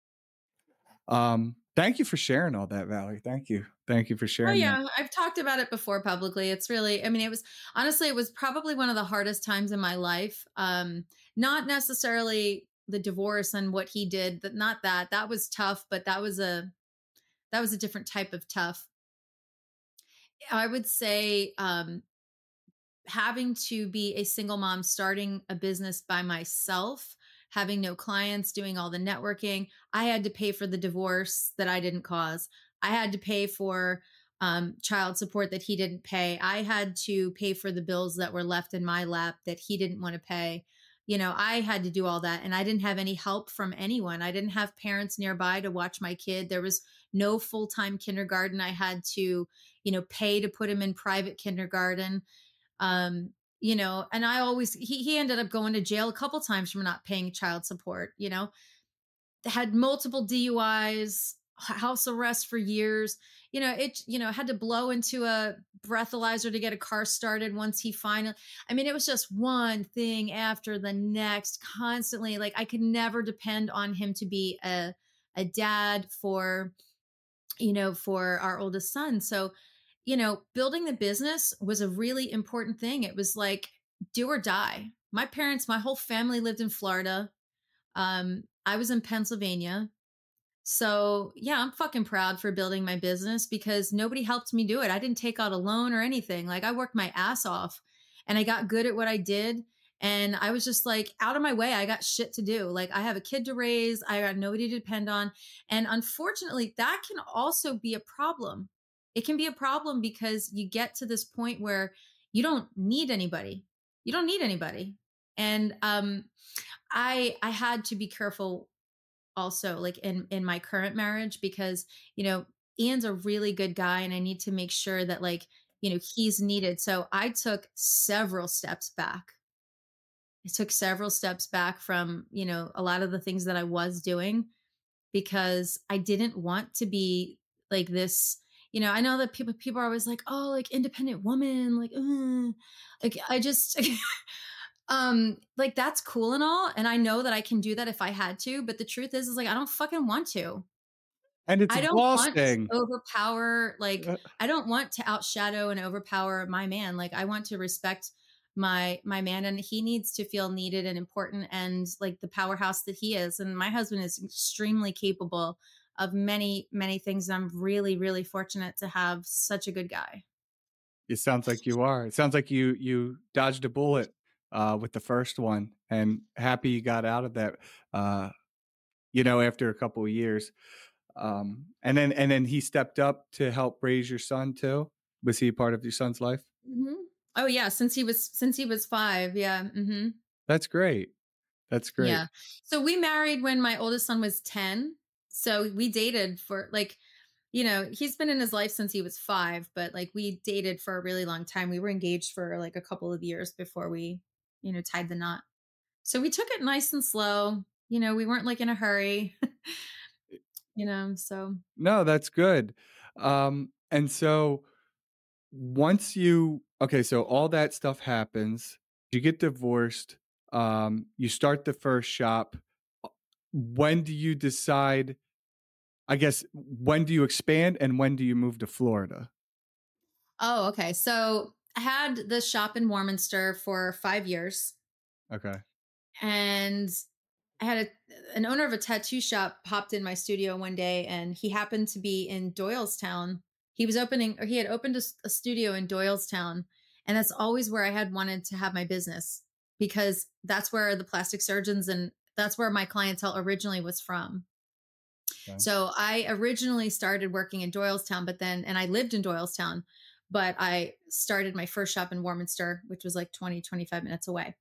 Um, thank you for sharing all that, Valerie. Thank you. Thank you for Oh sharing that. yeah. I've talked about it before publicly. It's really, I mean, it was honestly, it was probably one of the hardest times in my life. Um, not necessarily the divorce and what he did, that not that, that was tough, but that was a, that was a different type of tough. I would say, um, having to be a single mom, starting a business by myself, having no clients, doing all the networking. I had to pay for the divorce that I didn't cause. I had to pay for um, child support that he didn't pay. I had to pay for the bills that were left in my lap that he didn't want to pay. You know, I had to do all that, and I didn't have any help from anyone. I didn't have parents nearby to watch my kid. There was no full-time kindergarten. I had to, you know, pay to put him in private kindergarten. Um, you know, and I always, he, he ended up going to jail a couple times for not paying child support, you know, had multiple D U Is, house arrest for years, you know, it, you know, had to blow into a breathalyzer to get a car started once he finally, I mean, it was just one thing after the next constantly. Like I could never depend on him to be a, a dad for, you know, for our oldest son. So, you know, building the business was a really important thing. It was like do or die. My parents, my whole family lived in Florida. Um, I was in Pennsylvania. So yeah, I'm fucking proud for building my business because nobody helped me do it. I didn't take out a loan or anything. Like I worked my ass off and I got good at what I did. And I was just like out of my way. I got shit to do. Like I have a kid to raise. I got nobody to depend on. And unfortunately, that can also be a problem. It can be a problem because you get to this point where you don't need anybody. You don't need anybody. And um, I I had to be careful also like in in my current marriage because, you know, Ian's a really good guy and I need to make sure that like, you know, he's needed. So I took several steps back. I took several steps back from, you know, a lot of the things that I was doing because I didn't want to be like this. You know, I know that people people are always like, oh, like independent woman, like, uh, like I just um like that's cool and all. And I know that I can do that if I had to. But the truth is, is like I don't fucking want to. And it's I don't want to exhausting. overpower, like Uh, I don't want to outshadow and overpower my man. Like I want to respect my my man and he needs to feel needed and important and like the powerhouse that he is. And my husband is extremely capable of many, many things. I'm really, really fortunate to have such a good guy. It sounds like you are. It sounds like you you dodged a bullet uh, with the first one, and happy you got out of that. Uh, you know, after a couple of years, um, and then and then he stepped up to help raise your son too. Was he a part of your son's life? Mm-hmm. Oh yeah, since he was since he was five. Yeah. Mm-hmm. That's great. That's great. Yeah. So we married when my oldest son was ten. So we dated for like, you know, he's been in his life since he was five, but like we dated for a really long time. We were engaged for like a couple of years before we, you know, tied the knot. So we took it nice and slow. You know, we weren't like in a hurry, you know, so. No, that's good. Um, and so once you, okay, so all that stuff happens, you get divorced, um, you start the first shop. When do you decide, I guess, when do you expand and when do you move to Florida? Oh, okay. So I had the shop in Warminster for five years. Okay. And I had a, an owner of a tattoo shop popped in my studio one day and he happened to be in Doylestown. He was opening, or he had opened a, a studio in Doylestown. And that's always where I had wanted to have my business because that's where the plastic surgeons and that's where my clientele originally was from. Okay. So I originally started working in Doylestown, but then, and I lived in Doylestown, but I started my first shop in Warminster, which was like twenty, twenty-five minutes away.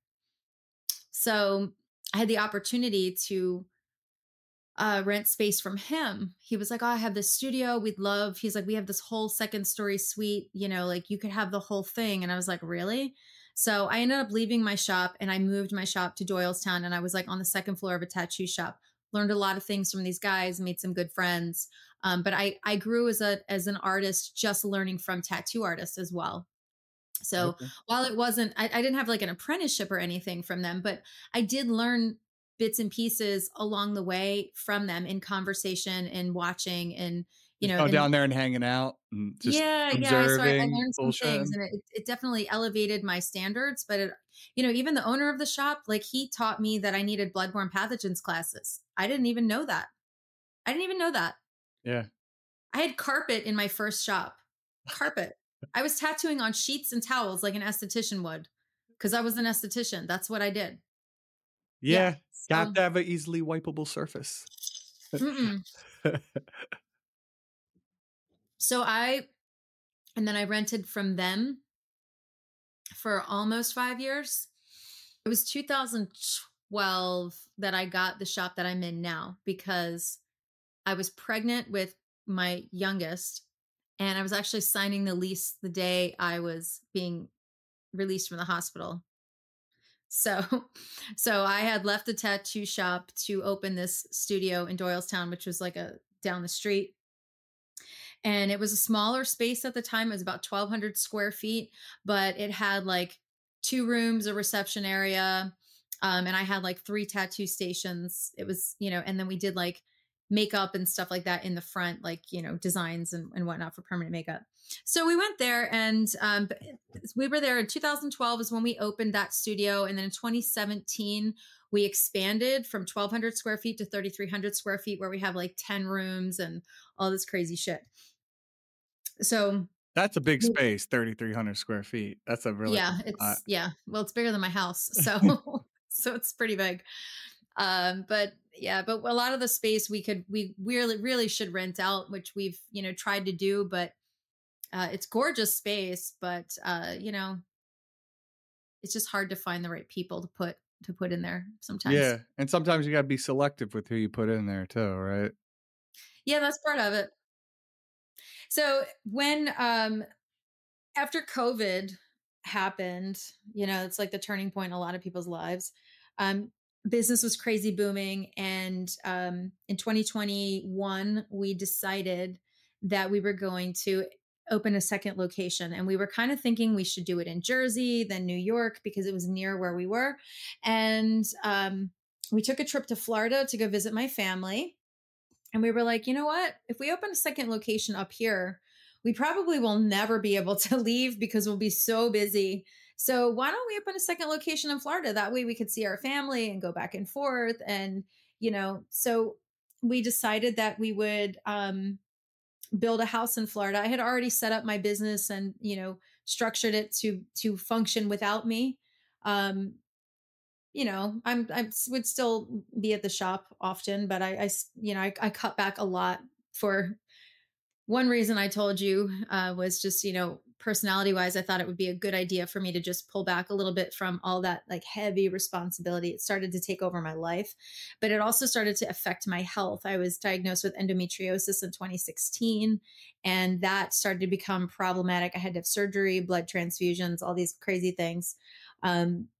So I had the opportunity to uh, rent space from him. He was like, oh, I have this studio. We'd love, he's like, we have this whole second story suite, you know, like you could have the whole thing. And I was like, really? So I ended up leaving my shop and I moved my shop to Doylestown. And I was like on the second floor of a tattoo shop, learned a lot of things from these guys, made some good friends. Um, but I, I grew as a, as an artist, just learning from tattoo artists as well. So okay. While it wasn't, I, I didn't have like an apprenticeship or anything from them, but I did learn bits and pieces along the way from them in conversation and watching and, you know, go and, down there and hanging out. And just yeah. observing, yeah. So I, I learned some bullshit. things and it, it definitely elevated my standards, but it, you know, even the owner of the shop, like he taught me that I needed bloodborne pathogens classes. I didn't even know that. I didn't even know that. Yeah. I had carpet in my first shop. Carpet. I was tattooing on sheets and towels like an esthetician would because I was an esthetician. That's what I did. Yeah. yeah Got so. to have an easily wipeable surface. So I, and then I rented from them for almost five years. It was two thousand twelve that I got the shop that I'm in now because I was pregnant with my youngest. And I was actually signing the lease the day I was being released from the hospital. So, so I had left the tattoo shop to open this studio in Doylestown, which was like a down the street. And it was a smaller space at the time. It was about twelve hundred square feet, but it had like two rooms, a reception area. Um, and I had like three tattoo stations. It was, you know, and then we did like makeup and stuff like that in the front, like, you know, designs and, and whatnot for permanent makeup. So we went there and um, we were there in two thousand twelve is when we opened that studio. And then in twenty seventeen, we expanded from twelve hundred square feet to thirty-three hundred square feet, where we have like ten rooms and all this crazy shit. So that's a big space, thirty-three hundred square feet. That's a really yeah, it's uh, yeah. Well, it's bigger than my house, so so it's pretty big. Um, but yeah, but a lot of the space we could we really really should rent out, which we've you know tried to do, but uh, it's gorgeous space, but uh, you know, it's just hard to find the right people to put to put in there sometimes. Yeah, and sometimes you got to be selective with who you put in there too, right? Yeah, that's part of it. So when um after COVID happened, you know, it's like the turning point in a lot of people's lives. Um, business was crazy booming. And um, in twenty twenty-one, we decided that we were going to open a second location. And we were kind of thinking we should do it in Jersey, then New York, because it was near where we were. And um, we took a trip to Florida to go visit my family. And we were like, you know what? If we open a second location up here, we probably will never be able to leave because we'll be so busy. So why don't we open a second location in Florida? That way we could see our family and go back and forth. And, you know, so we decided that we would um, build a house in Florida. I had already set up my business and, you know, structured it to, to function without me. Um, you know, I'm, I would still be at the shop often, but I, I you know, I, I cut back a lot for one reason I told you uh, was just, you know, personality wise, I thought it would be a good idea for me to just pull back a little bit from all that like heavy responsibility. It started to take over my life, but it also started to affect my health. I was diagnosed with endometriosis in twenty sixteen, and that started to become problematic. I had to have surgery, blood transfusions, all these crazy things. Um,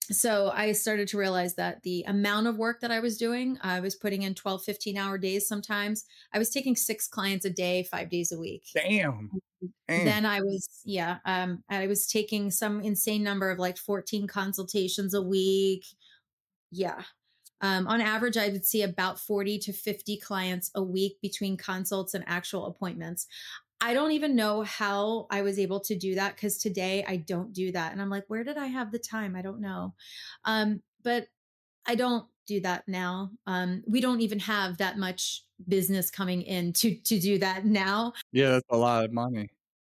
So I started to realize that the amount of work that I was doing, I was putting in twelve, fifteen hour days. Sometimes I was taking six clients a day, five days a week. Damn. Damn. Then I was, yeah, um, I was taking some insane number of like fourteen consultations a week. Yeah. Um, on average, I would see about forty to fifty clients a week between consults and actual appointments. I don't even know how I was able to do that because today I don't do that. And I'm like, where did I have the time? I don't know. Um, but I don't do that now. Um, we don't even have that much business coming in to, to do that now. Yeah, that's a lot of money.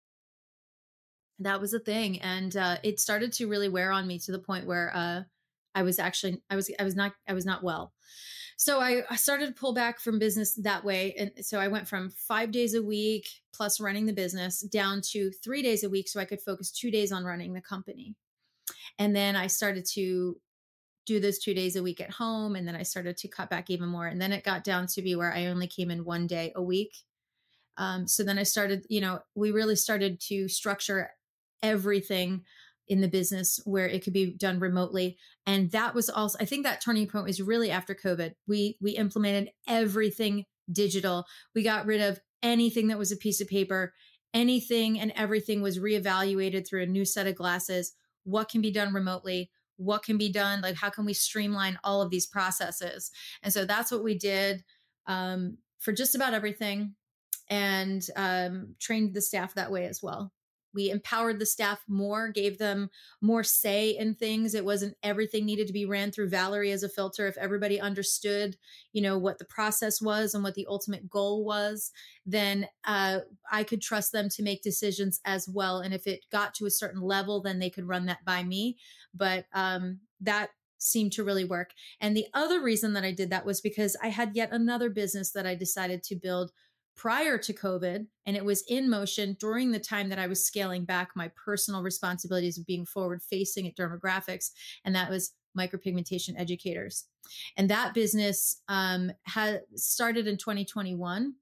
That was a thing. And uh, it started to really wear on me to the point where uh, I was actually, I was, I was not, I was not well. So I, I started to pull back from business that way. And so I went from five days a week plus running the business down to three days a week so I could focus two days on running the company. And then I started to do those two days a week at home. And then I started to cut back even more. And then it got down to be where I only came in one day a week. Um, so then I started, you know, we really started to structure everything in the business where it could be done remotely. And that was also, I think that turning point was really after COVID. We, we implemented everything digital. We got rid of anything that was a piece of paper. Anything and everything was reevaluated through a new set of glasses. What can be done remotely? What can be done? Like, how can we streamline all of these processes? And so that's what we did um, for just about everything, and um, trained the staff that way as well. We empowered the staff more, gave them more say in things. It wasn't everything needed to be ran through Valerie as a filter. If everybody understood, you know, what the process was and what the ultimate goal was, then uh, I could trust them to make decisions as well. And if it got to a certain level, then they could run that by me. But um, that seemed to really work. And the other reason that I did that was because I had yet another business that I decided to build prior to COVID, and it was in motion during the time that I was scaling back my personal responsibilities of being forward facing at Dermographics. And that was Micropigmentation Educators. And that business um, had started in twenty twenty-one.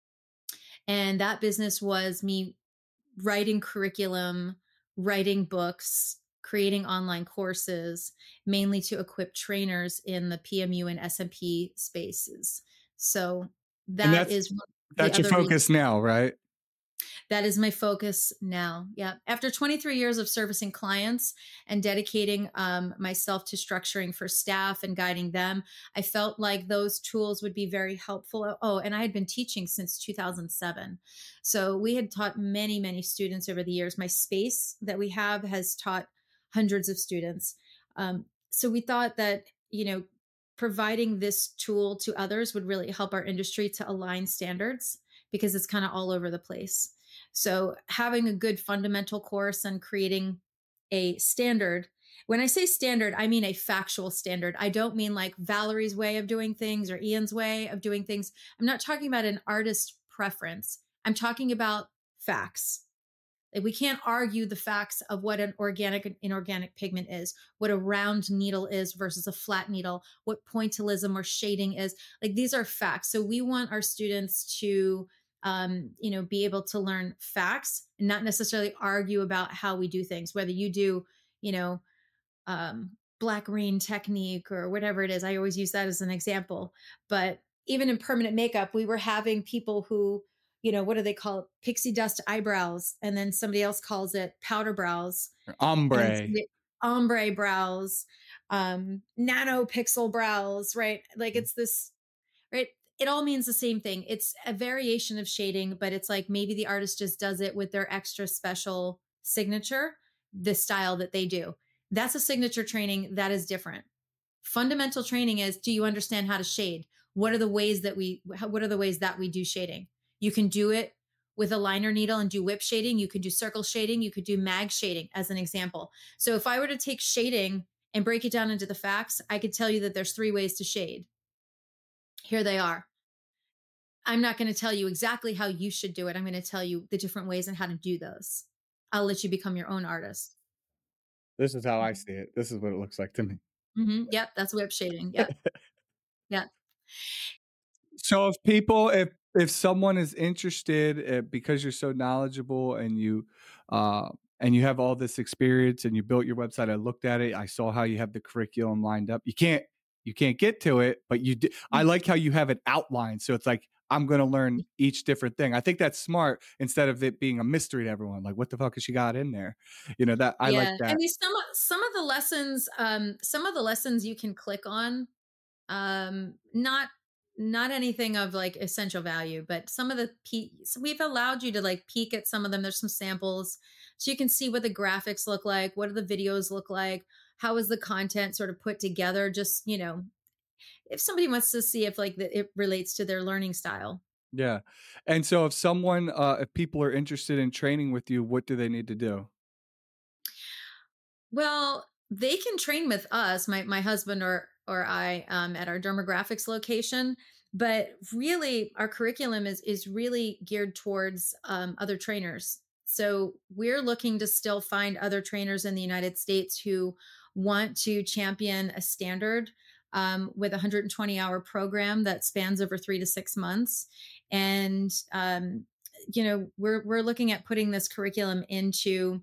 And that business was me writing curriculum, writing books, creating online courses, mainly to equip trainers in the P M U and S M P spaces. So that is one That's your focus reason. Now, right? That is my focus now. Yeah. After twenty-three years of servicing clients and dedicating um, myself to structuring for staff and guiding them, I felt like those tools would be very helpful. Oh, and I had been teaching since two thousand seven. So we had taught many, many students over the years. My space that we have has taught hundreds of students. Um, so we thought that, you know, providing this tool to others would really help our industry to align standards because it's kind of all over the place. So having a good fundamental course and creating a standard. When I say standard, I mean a factual standard. I don't mean like Valerie's way of doing things or Ian's way of doing things. I'm not talking about an artist preference. I'm talking about facts. Like, we can't argue the facts of what an organic and inorganic pigment is, what a round needle is versus a flat needle, what pointillism or shading is. Like, these are facts. So we want our students to, um, you know, be able to learn facts and not necessarily argue about how we do things, whether you do, you know, um, black rain technique or whatever it is. I always use that as an example. But even in permanent makeup, we were having people who, you know, what do they call it? Pixie dust eyebrows. And then somebody else calls it powder brows. Or ombre. somebody- Ombre brows, um, nano pixel brows, right? Like, it's this, right? It all means the same thing. It's a variation of shading, but it's like maybe the artist just does it with their extra special signature, the style that they do. That's a signature training that is different. Fundamental training is, do you understand how to shade? What are the ways that we, what are the ways that we do shading? You can do it with a liner needle and do whip shading. You could do circle shading. You could do mag shading as an example. So if I were to take shading and break it down into the facts, I could tell you that there's three ways to shade. Here they are. I'm not going to tell you exactly how you should do it. I'm going to tell you the different ways and how to do those. I'll let you become your own artist. This is how I see it. This is what it looks like to me. Mm-hmm. Yep. That's whip shading. Yep. Yeah. So if people, if if someone is interested, uh, because you're so knowledgeable and you uh, and you have all this experience and you built your website, I looked at it, I saw how you have the curriculum lined up. You can't you can't get to it, but you do. I like how you have it outlined, so it's like, I'm going to learn each different thing. I think that's smart instead of it being a mystery to everyone. Like, what the fuck has she got in there? You know, that I yeah. like that. I mean, some of, some of the lessons, um, some of the lessons you can click on, um, not not anything of like essential value, but some of the pe- so we've allowed you to like peek at some of them. There's some samples, so you can see what the graphics look like, what do the videos look like, how is the content sort of put together. Just, you know, if somebody wants to see if like the, it relates to their learning style. Yeah. And so if someone, uh, if people are interested in training with you, what do they need to do? Well, they can train with us, my my husband or or I, um, at our Dermographics location. But really, our curriculum is is really geared towards um, other trainers. So we're looking to still find other trainers in the United States who want to champion a standard um, with a one hundred twenty hour program that spans over three to six months. And, um, you know, we're, we're looking at putting this curriculum into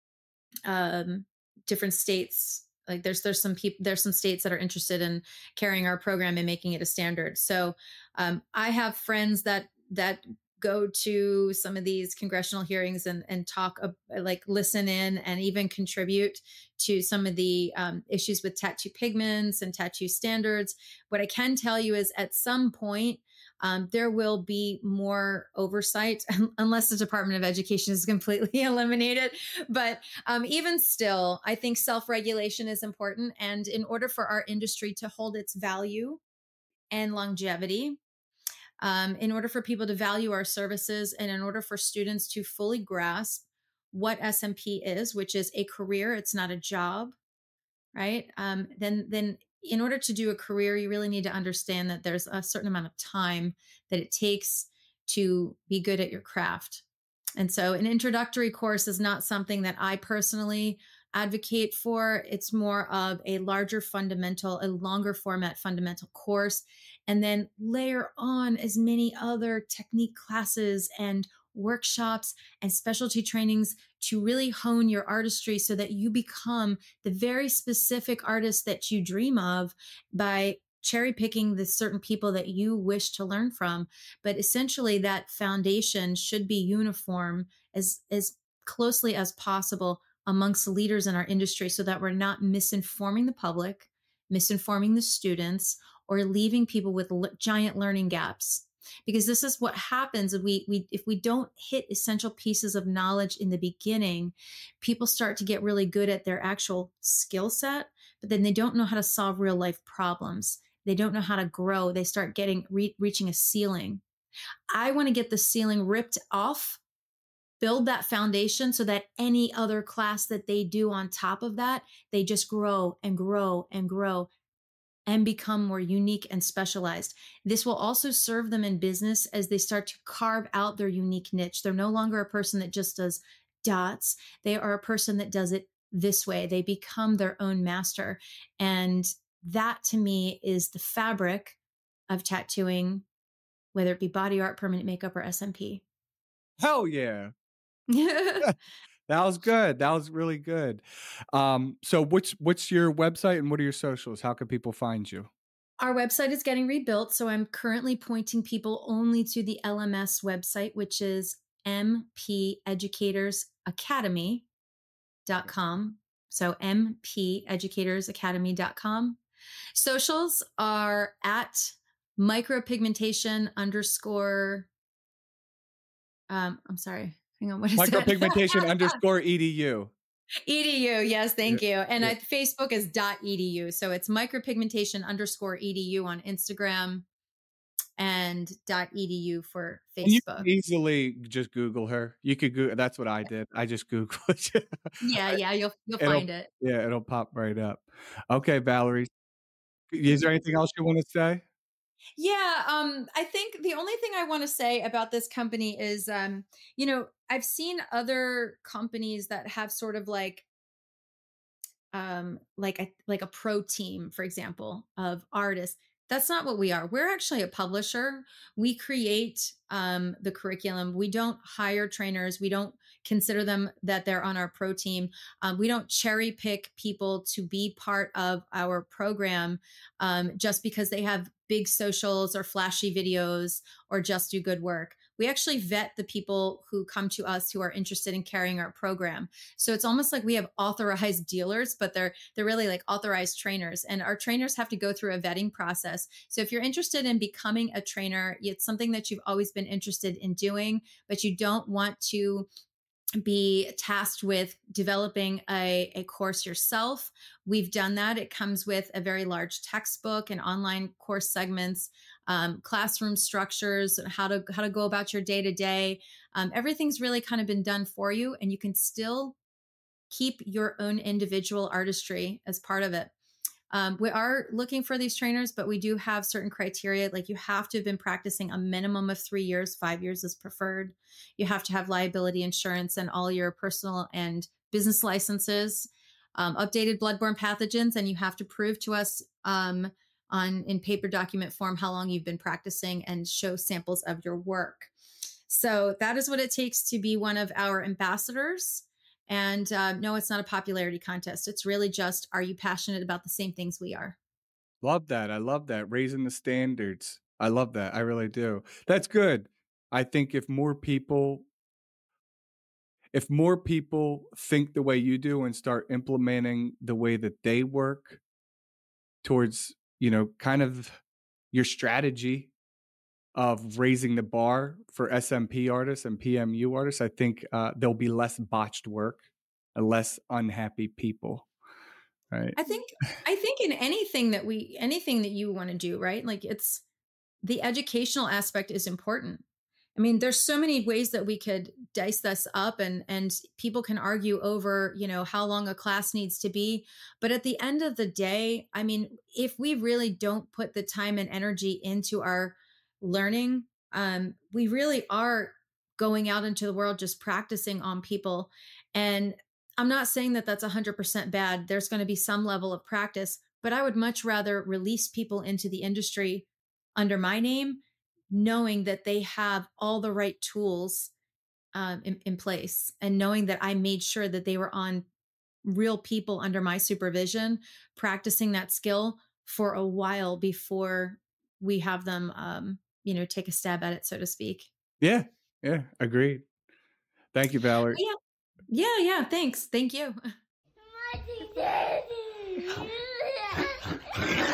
um, different states. Like there's, there's some people, there's some states that are interested in carrying our program and making it a standard. So um, I have friends that, that go to some of these congressional hearings and, and talk, uh, like listen in and even contribute to some of the um, issues with tattoo pigments and tattoo standards. What I can tell you is at some point, um, there will be more oversight unless the Department of Education is completely eliminated. But um, even still, I think self-regulation is important. And in order for our industry to hold its value and longevity, Um, in order for people to value our services and in order for students to fully grasp what S M P is, which is a career, it's not a job, right? Um, then, then in order to do a career, you really need to understand that there's a certain amount of time that it takes to be good at your craft. And so an introductory course is not something that I personally advocate for. It's more of a larger fundamental, a longer format fundamental course, and then layer on as many other technique classes and workshops and specialty trainings to really hone your artistry so that you become the very specific artist that you dream of by cherry picking the certain people that you wish to learn from. But essentially that foundation should be uniform as, as closely as possible amongst leaders in our industry so that we're not misinforming the public, misinforming the students, or leaving people with l- giant learning gaps. because this is what happens. We, we, if we don't hit essential pieces of knowledge in the beginning, people start to get really good at their actual skill set, but then they don't know how to solve real life problems. They don't know how to grow. They start getting, re- reaching a ceiling. I want to get the ceiling ripped off, build that foundation so that any other class that they do on top of that, they just grow and grow and grow and become more unique and specialized. This will also serve them in business as they start to carve out their unique niche. They're no longer a person that just does dots. They are a person that does it this way. They become their own master. And that to me is the fabric of tattooing, whether it be body art, permanent makeup, or S M P. Hell yeah. That was good. That was really good. Um, so what's what's your website and what are your socials? How can people find you? Our website is getting rebuilt, so I'm currently pointing people only to the L M S website, which is m p educators academy dot com. So m p educators academy dot com. Socials are at micropigmentation underscore. Um, I'm sorry. Hang on. What is Micropigmentation it? underscore edu. Edu. Yes. Thank Yeah, you. And yeah. I, Facebook is dot edu. So it's micropigmentation underscore edu on Instagram and dot edu for And you Facebook. can easily just Google her. You could Google. That's what I did. I just Googled it. Yeah. Yeah. You'll, you'll It'll- find it. Yeah, it'll pop right up. Okay, Valerie. Is there anything else you want to say? Yeah, um, I think the only thing I want to say about this company is, um, you know, I've seen other companies that have sort of like, um, like a like a pro team, for example, of artists. That's not what we are. We're actually a publisher. We create um, the curriculum. We don't hire trainers. We don't consider them that they're on our pro team. Um, we don't cherry pick people to be part of our program um, just because they have big socials or flashy videos or just do good work. We actually vet the people who come to us who are interested in carrying our program. So it's almost like we have authorized dealers, but they're they're really like authorized trainers. And our trainers have to go through a vetting process. So if you're interested in becoming a trainer, it's something that you've always been interested in doing, but you don't want to be tasked with developing a, a course yourself. We've done that. It comes with a very large textbook and online course segments, um, classroom structures, how to how to go about your day to day. Everything's really kind of been done for you, and you can still keep your own individual artistry as part of it. Um, we are looking for these trainers, but we do have certain criteria. Like you have to have been practicing a minimum of three years, five years is preferred. You have to have liability insurance and all your personal and business licenses, um, updated bloodborne pathogens, and you have to prove to us um, on in paper document form how long you've been practicing and show samples of your work. So that is what it takes to be one of our ambassadors. And uh, no, it's not a popularity contest. It's really just, are you passionate about the same things we are? Love that. I love that. Raising the standards. I love that. I really do. That's good. I think if more people, if more people think the way you do and start implementing the way that they work towards, you know, kind of your strategy of raising the bar for S M P artists and P M U artists, I think uh, there'll be less botched work and less unhappy people. Right. I think, I think in anything that we, anything that you want to do, right? Like it's the educational aspect is important. I mean, there's so many ways that we could dice this up and, and people can argue over, you know, how long a class needs to be. But at the end of the day, I mean, if we really don't put the time and energy into our learning, um, we really are going out into the world just practicing on people. And I'm not saying that that's one hundred percent bad. There's going to be some level of practice, but I would much rather release people into the industry under my name, knowing that they have all the right tools um, in, in place and knowing that I made sure that they were on real people under my supervision, practicing that skill for a while before we have them, um, you know, take a stab at it, so to speak. Yeah. Yeah. Agreed. Thank you, Valerie. Yeah. Yeah. Yeah. Thanks. Thank you.